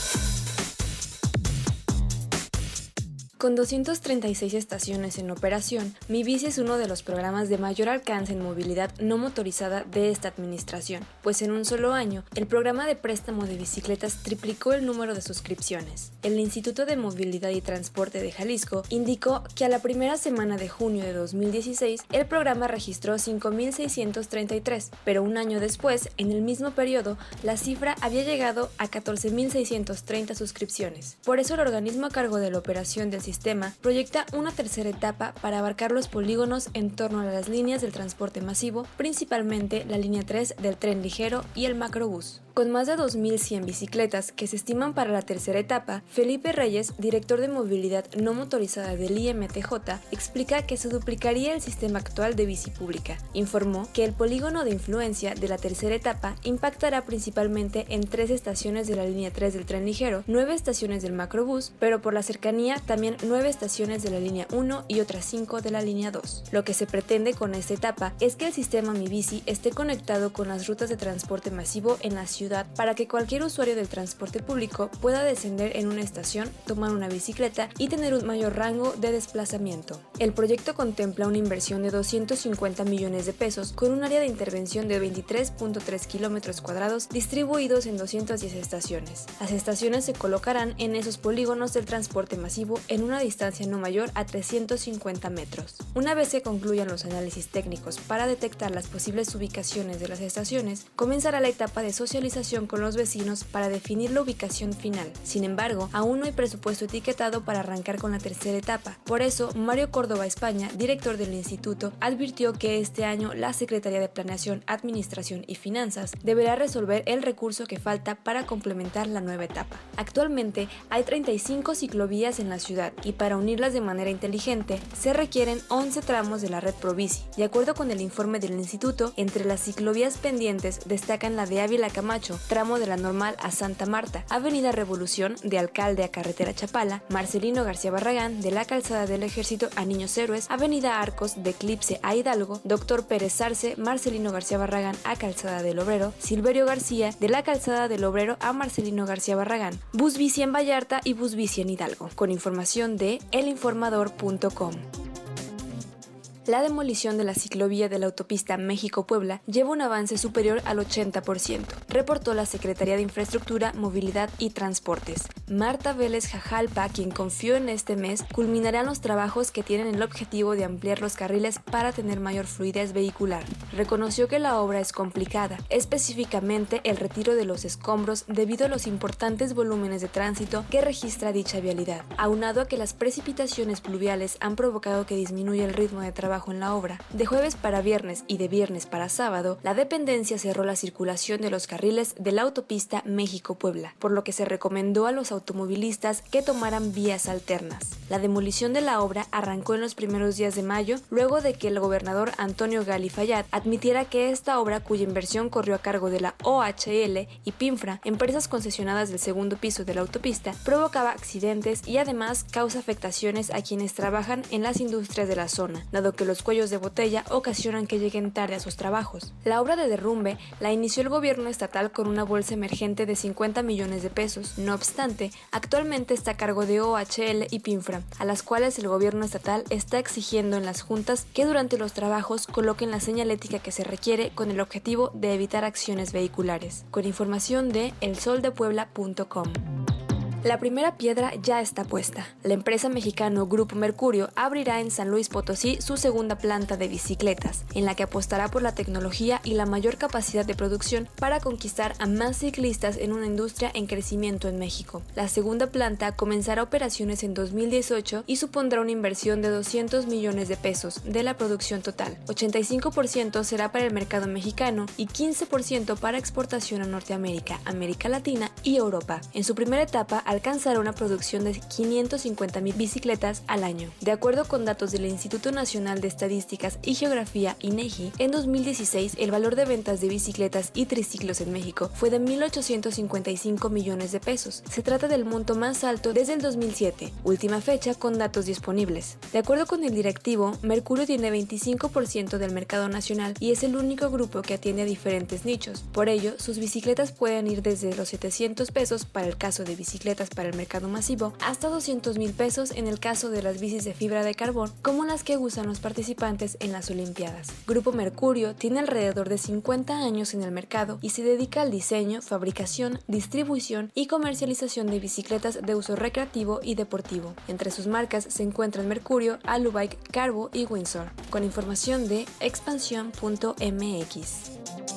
S3: Con doscientas treinta y seis estaciones en operación, Mi Bici es uno de los programas de mayor alcance en movilidad no motorizada de esta administración, pues en un solo año, el programa de préstamo de bicicletas triplicó el número de suscripciones. El Instituto de Movilidad y Transporte de Jalisco indicó que a la primera semana de junio de dos mil dieciséis, el programa registró cinco mil seiscientos treinta y tres, pero un año después, en el mismo periodo, la cifra había llegado a catorce mil seiscientos treinta suscripciones. Por eso el organismo a cargo de la operación del sistema proyecta una tercera etapa para abarcar los polígonos en torno a las líneas del transporte masivo, principalmente la línea tres del tren ligero y el macrobús. Con más de dos mil cien bicicletas que se estiman para la tercera etapa, Felipe Reyes, director de movilidad no motorizada del I M T J, explica que se duplicaría el sistema actual de bici pública. Informó que el polígono de influencia de la tercera etapa impactará principalmente en tres estaciones de la línea tres del tren ligero, nueve estaciones del macrobús, pero por la cercanía también nueve estaciones de la línea uno y otras cinco de la línea dos. Lo que se pretende con esta etapa es que el sistema Mi Bici esté conectado con las rutas de transporte masivo en la ciudad para que cualquier usuario del transporte público pueda descender en una estación, tomar una bicicleta y tener un mayor rango de desplazamiento. El proyecto contempla una inversión de doscientos cincuenta millones de pesos con un área de intervención de veintitrés punto tres kilómetros cuadrados distribuidos en doscientas diez estaciones. Las estaciones se colocarán en esos polígonos del transporte masivo en una distancia no mayor a trescientos cincuenta metros. Una vez se concluyan los análisis técnicos para detectar las posibles ubicaciones de las estaciones, comenzará la etapa de socialización con los vecinos para definir la ubicación final. Sin embargo, aún no hay presupuesto etiquetado para arrancar con la tercera etapa. Por eso, Mario Córdoba España, director del instituto, advirtió que este año la Secretaría de Planeación, Administración y Finanzas deberá resolver el recurso que falta para complementar la nueva etapa. Actualmente hay treinta y cinco ciclovías en la ciudad y para unirlas de manera inteligente se requieren once tramos de la red Probici. De acuerdo con el informe del instituto, entre las ciclovías pendientes destacan la de Ávila Camacho, tramo de la Normal a Santa Marta, Avenida Revolución de Alcalde a Carretera Chapala, Marcelino García Barragán de la Calzada del Ejército a Niños Héroes, Avenida Arcos de Eclipse a Hidalgo, Doctor Pérez Arce, Marcelino García Barragán a Calzada del Obrero, Silverio García de la Calzada del Obrero a Marcelino García Barragán, Bus Bici en Vallarta y Bus Bici en Hidalgo, con información de el informador punto com. La demolición de la ciclovía de la autopista México-Puebla lleva un avance superior al ochenta por ciento, reportó la Secretaría de Infraestructura, Movilidad y Transportes. Marta Vélez Jajalpa, quien confió en este mes, culminarán los trabajos que tienen el objetivo de ampliar los carriles para tener mayor fluidez vehicular. Reconoció que la obra es complicada, específicamente el retiro de los escombros debido a los importantes volúmenes de tránsito que registra dicha vialidad, aunado a que las precipitaciones pluviales han provocado que disminuya el ritmo de trabajo en la obra. De jueves para viernes y de viernes para sábado, la dependencia cerró la circulación de los carriles de la autopista México-Puebla, por lo que se recomendó a los automovilistas que tomaran vías alternas. La demolición de la obra arrancó en los primeros días de mayo, luego de que el gobernador Antonio Gali Fayad admitiera que esta obra, cuya inversión corrió a cargo de la O H L y Pinfra, empresas concesionadas del segundo piso de la autopista, provocaba accidentes y además causa afectaciones a quienes trabajan en las industrias de la zona, dado que los cuellos de botella ocasionan que lleguen tarde a sus trabajos. La obra de derrumbe la inició el gobierno estatal con una bolsa emergente de cincuenta millones de pesos. No obstante, actualmente está a cargo de O H L y Pinfra, a las cuales el gobierno estatal está exigiendo en las juntas que durante los trabajos coloquen la señalética que se requiere con el objetivo de evitar acciones vehiculares. Con información de el sol de puebla punto com. La primera piedra ya está puesta. La empresa mexicana Grupo Mercurio abrirá en San Luis Potosí su segunda planta de bicicletas, en la que apostará por la tecnología y la mayor capacidad de producción para conquistar a más ciclistas en una industria en crecimiento en México. La segunda planta comenzará operaciones en dos mil dieciocho y supondrá una inversión de doscientos millones de pesos de la producción total. ochenta y cinco por ciento será para el mercado mexicano y quince por ciento para exportación a Norteamérica, América Latina y Europa. En su primera etapa alcanzará una producción de quinientas cincuenta mil bicicletas al año. De acuerdo con datos del Instituto Nacional de Estadísticas y Geografía INEGI, en dos mil dieciséis el valor de ventas de bicicletas y triciclos en México fue de mil ochocientos cincuenta y cinco millones de pesos. Se trata del monto más alto desde el dos mil siete, última fecha con datos disponibles. De acuerdo con el directivo, Mercurio tiene veinticinco por ciento del mercado nacional y es el único grupo que atiende a diferentes nichos. Por ello, sus bicicletas pueden ir desde los setecientos pesos para el caso de bicicletas para el mercado masivo hasta doscientos mil pesos en el caso de las bicis de fibra de carbón, como las que usan los participantes en las Olimpiadas. Grupo Mercurio tiene alrededor de cincuenta años en el mercado y se dedica al diseño, fabricación, distribución y comercialización de bicicletas de uso recreativo y deportivo. Entre sus marcas se encuentran Mercurio, Alubike, Carbo y Windsor. Con información de expansión punto m x.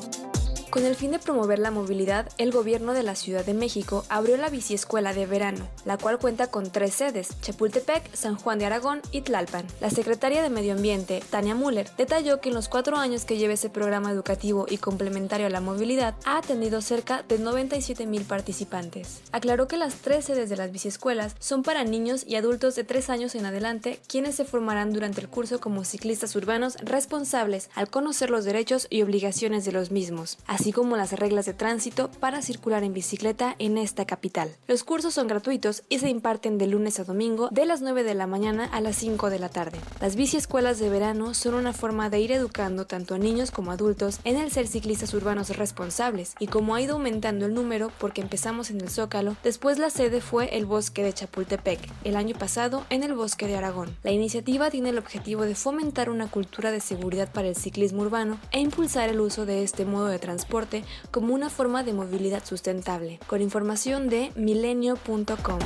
S3: Con el fin de promover la movilidad, el gobierno de la Ciudad de México abrió la biciescuela de verano, la cual cuenta con tres sedes: Chapultepec, San Juan de Aragón y Tlalpan. La secretaria de Medio Ambiente, Tania Müller, detalló que en los cuatro años que lleva ese programa educativo y complementario a la movilidad, ha atendido cerca de noventa y siete mil participantes. Aclaró que las tres sedes de las biciescuelas son para niños y adultos de tres años en adelante, quienes se formarán durante el curso como ciclistas urbanos responsables al conocer los derechos y obligaciones de los mismos, así como las reglas de tránsito para circular en bicicleta en esta capital. Los cursos son gratuitos y se imparten de lunes a domingo de las nueve de la mañana a las cinco de la tarde. Las biciescuelas de verano son una forma de ir educando tanto a niños como a adultos en el ser ciclistas urbanos responsables, y como ha ido aumentando el número porque empezamos en el Zócalo, después la sede fue el Bosque de Chapultepec, el año pasado en el Bosque de Aragón. La iniciativa tiene el objetivo de fomentar una cultura de seguridad para el ciclismo urbano e impulsar el uso de este modo de transporte como una forma de movilidad sustentable. Con información de milenio punto com.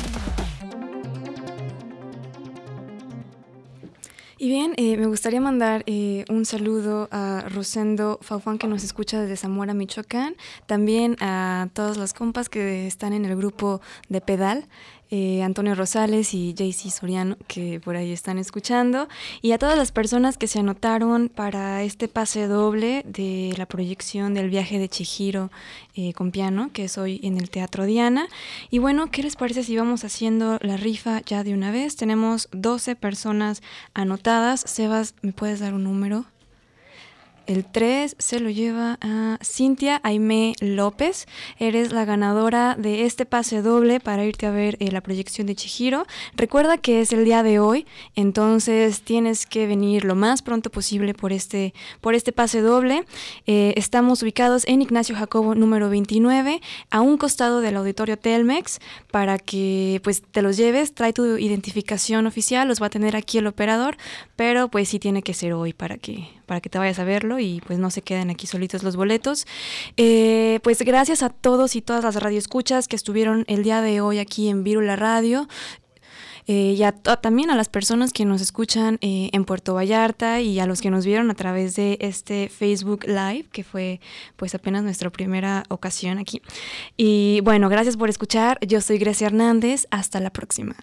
S3: Y bien, eh, me gustaría mandar eh, un saludo a Rosendo Faujuan, que nos escucha desde Zamora, Michoacán, también a todos los compas que están en el grupo de Pedal, Eh, Antonio Rosales y J C Soriano, que por ahí están escuchando, y a todas las personas que se anotaron para este pase doble de la proyección del viaje de Chihiro eh, con piano, que es hoy en el Teatro Diana. Y bueno, ¿qué les parece si vamos haciendo la rifa ya de una vez? Tenemos doce personas anotadas. Sebas, ¿me puedes dar un número? El tres se lo lleva a Cintia Aimé López. Eres la ganadora de este pase doble para irte a ver eh, la proyección de Chihiro. Recuerda que es el día de hoy, entonces tienes que venir lo más pronto posible por este, por este pase doble. Eh, estamos ubicados en Ignacio Jacobo número veintinueve, a un costado del Auditorio Telmex, para que pues te los lleves. Trae tu identificación oficial, los va a tener aquí el operador, pero pues sí tiene que ser hoy para que, para que te vayas a verlo y pues no se queden aquí solitos los boletos. Eh, pues gracias a todos y todas las radioescuchas que estuvieron el día de hoy aquí en Vírula Radio. Eh, y a, a, también a las personas que nos escuchan eh, en Puerto Vallarta, y a los que nos vieron a través de este Facebook Live, que fue pues apenas nuestra primera ocasión aquí. Y bueno, gracias por escuchar. Yo soy Grecia Hernández. Hasta la próxima.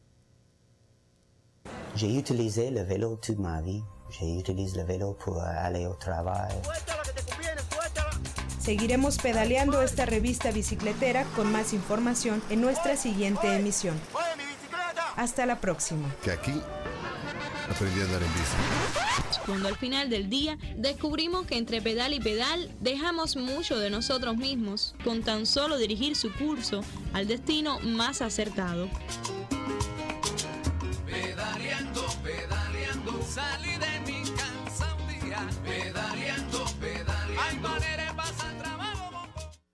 S21: J'ai utilisé le vélo toute ma vie. J'utilise le vélo pour aller au travail.
S2: Seguiremos pedaleando esta revista bicicletera con más información en nuestra siguiente emisión. Hasta la próxima.
S22: Que aquí aprendí a andar en bici.
S23: Cuando al final del día descubrimos que entre pedal y pedal dejamos mucho de nosotros mismos, con tan solo dirigir su curso al destino más acertado.
S6: Pedaleando, pedaleando, salir.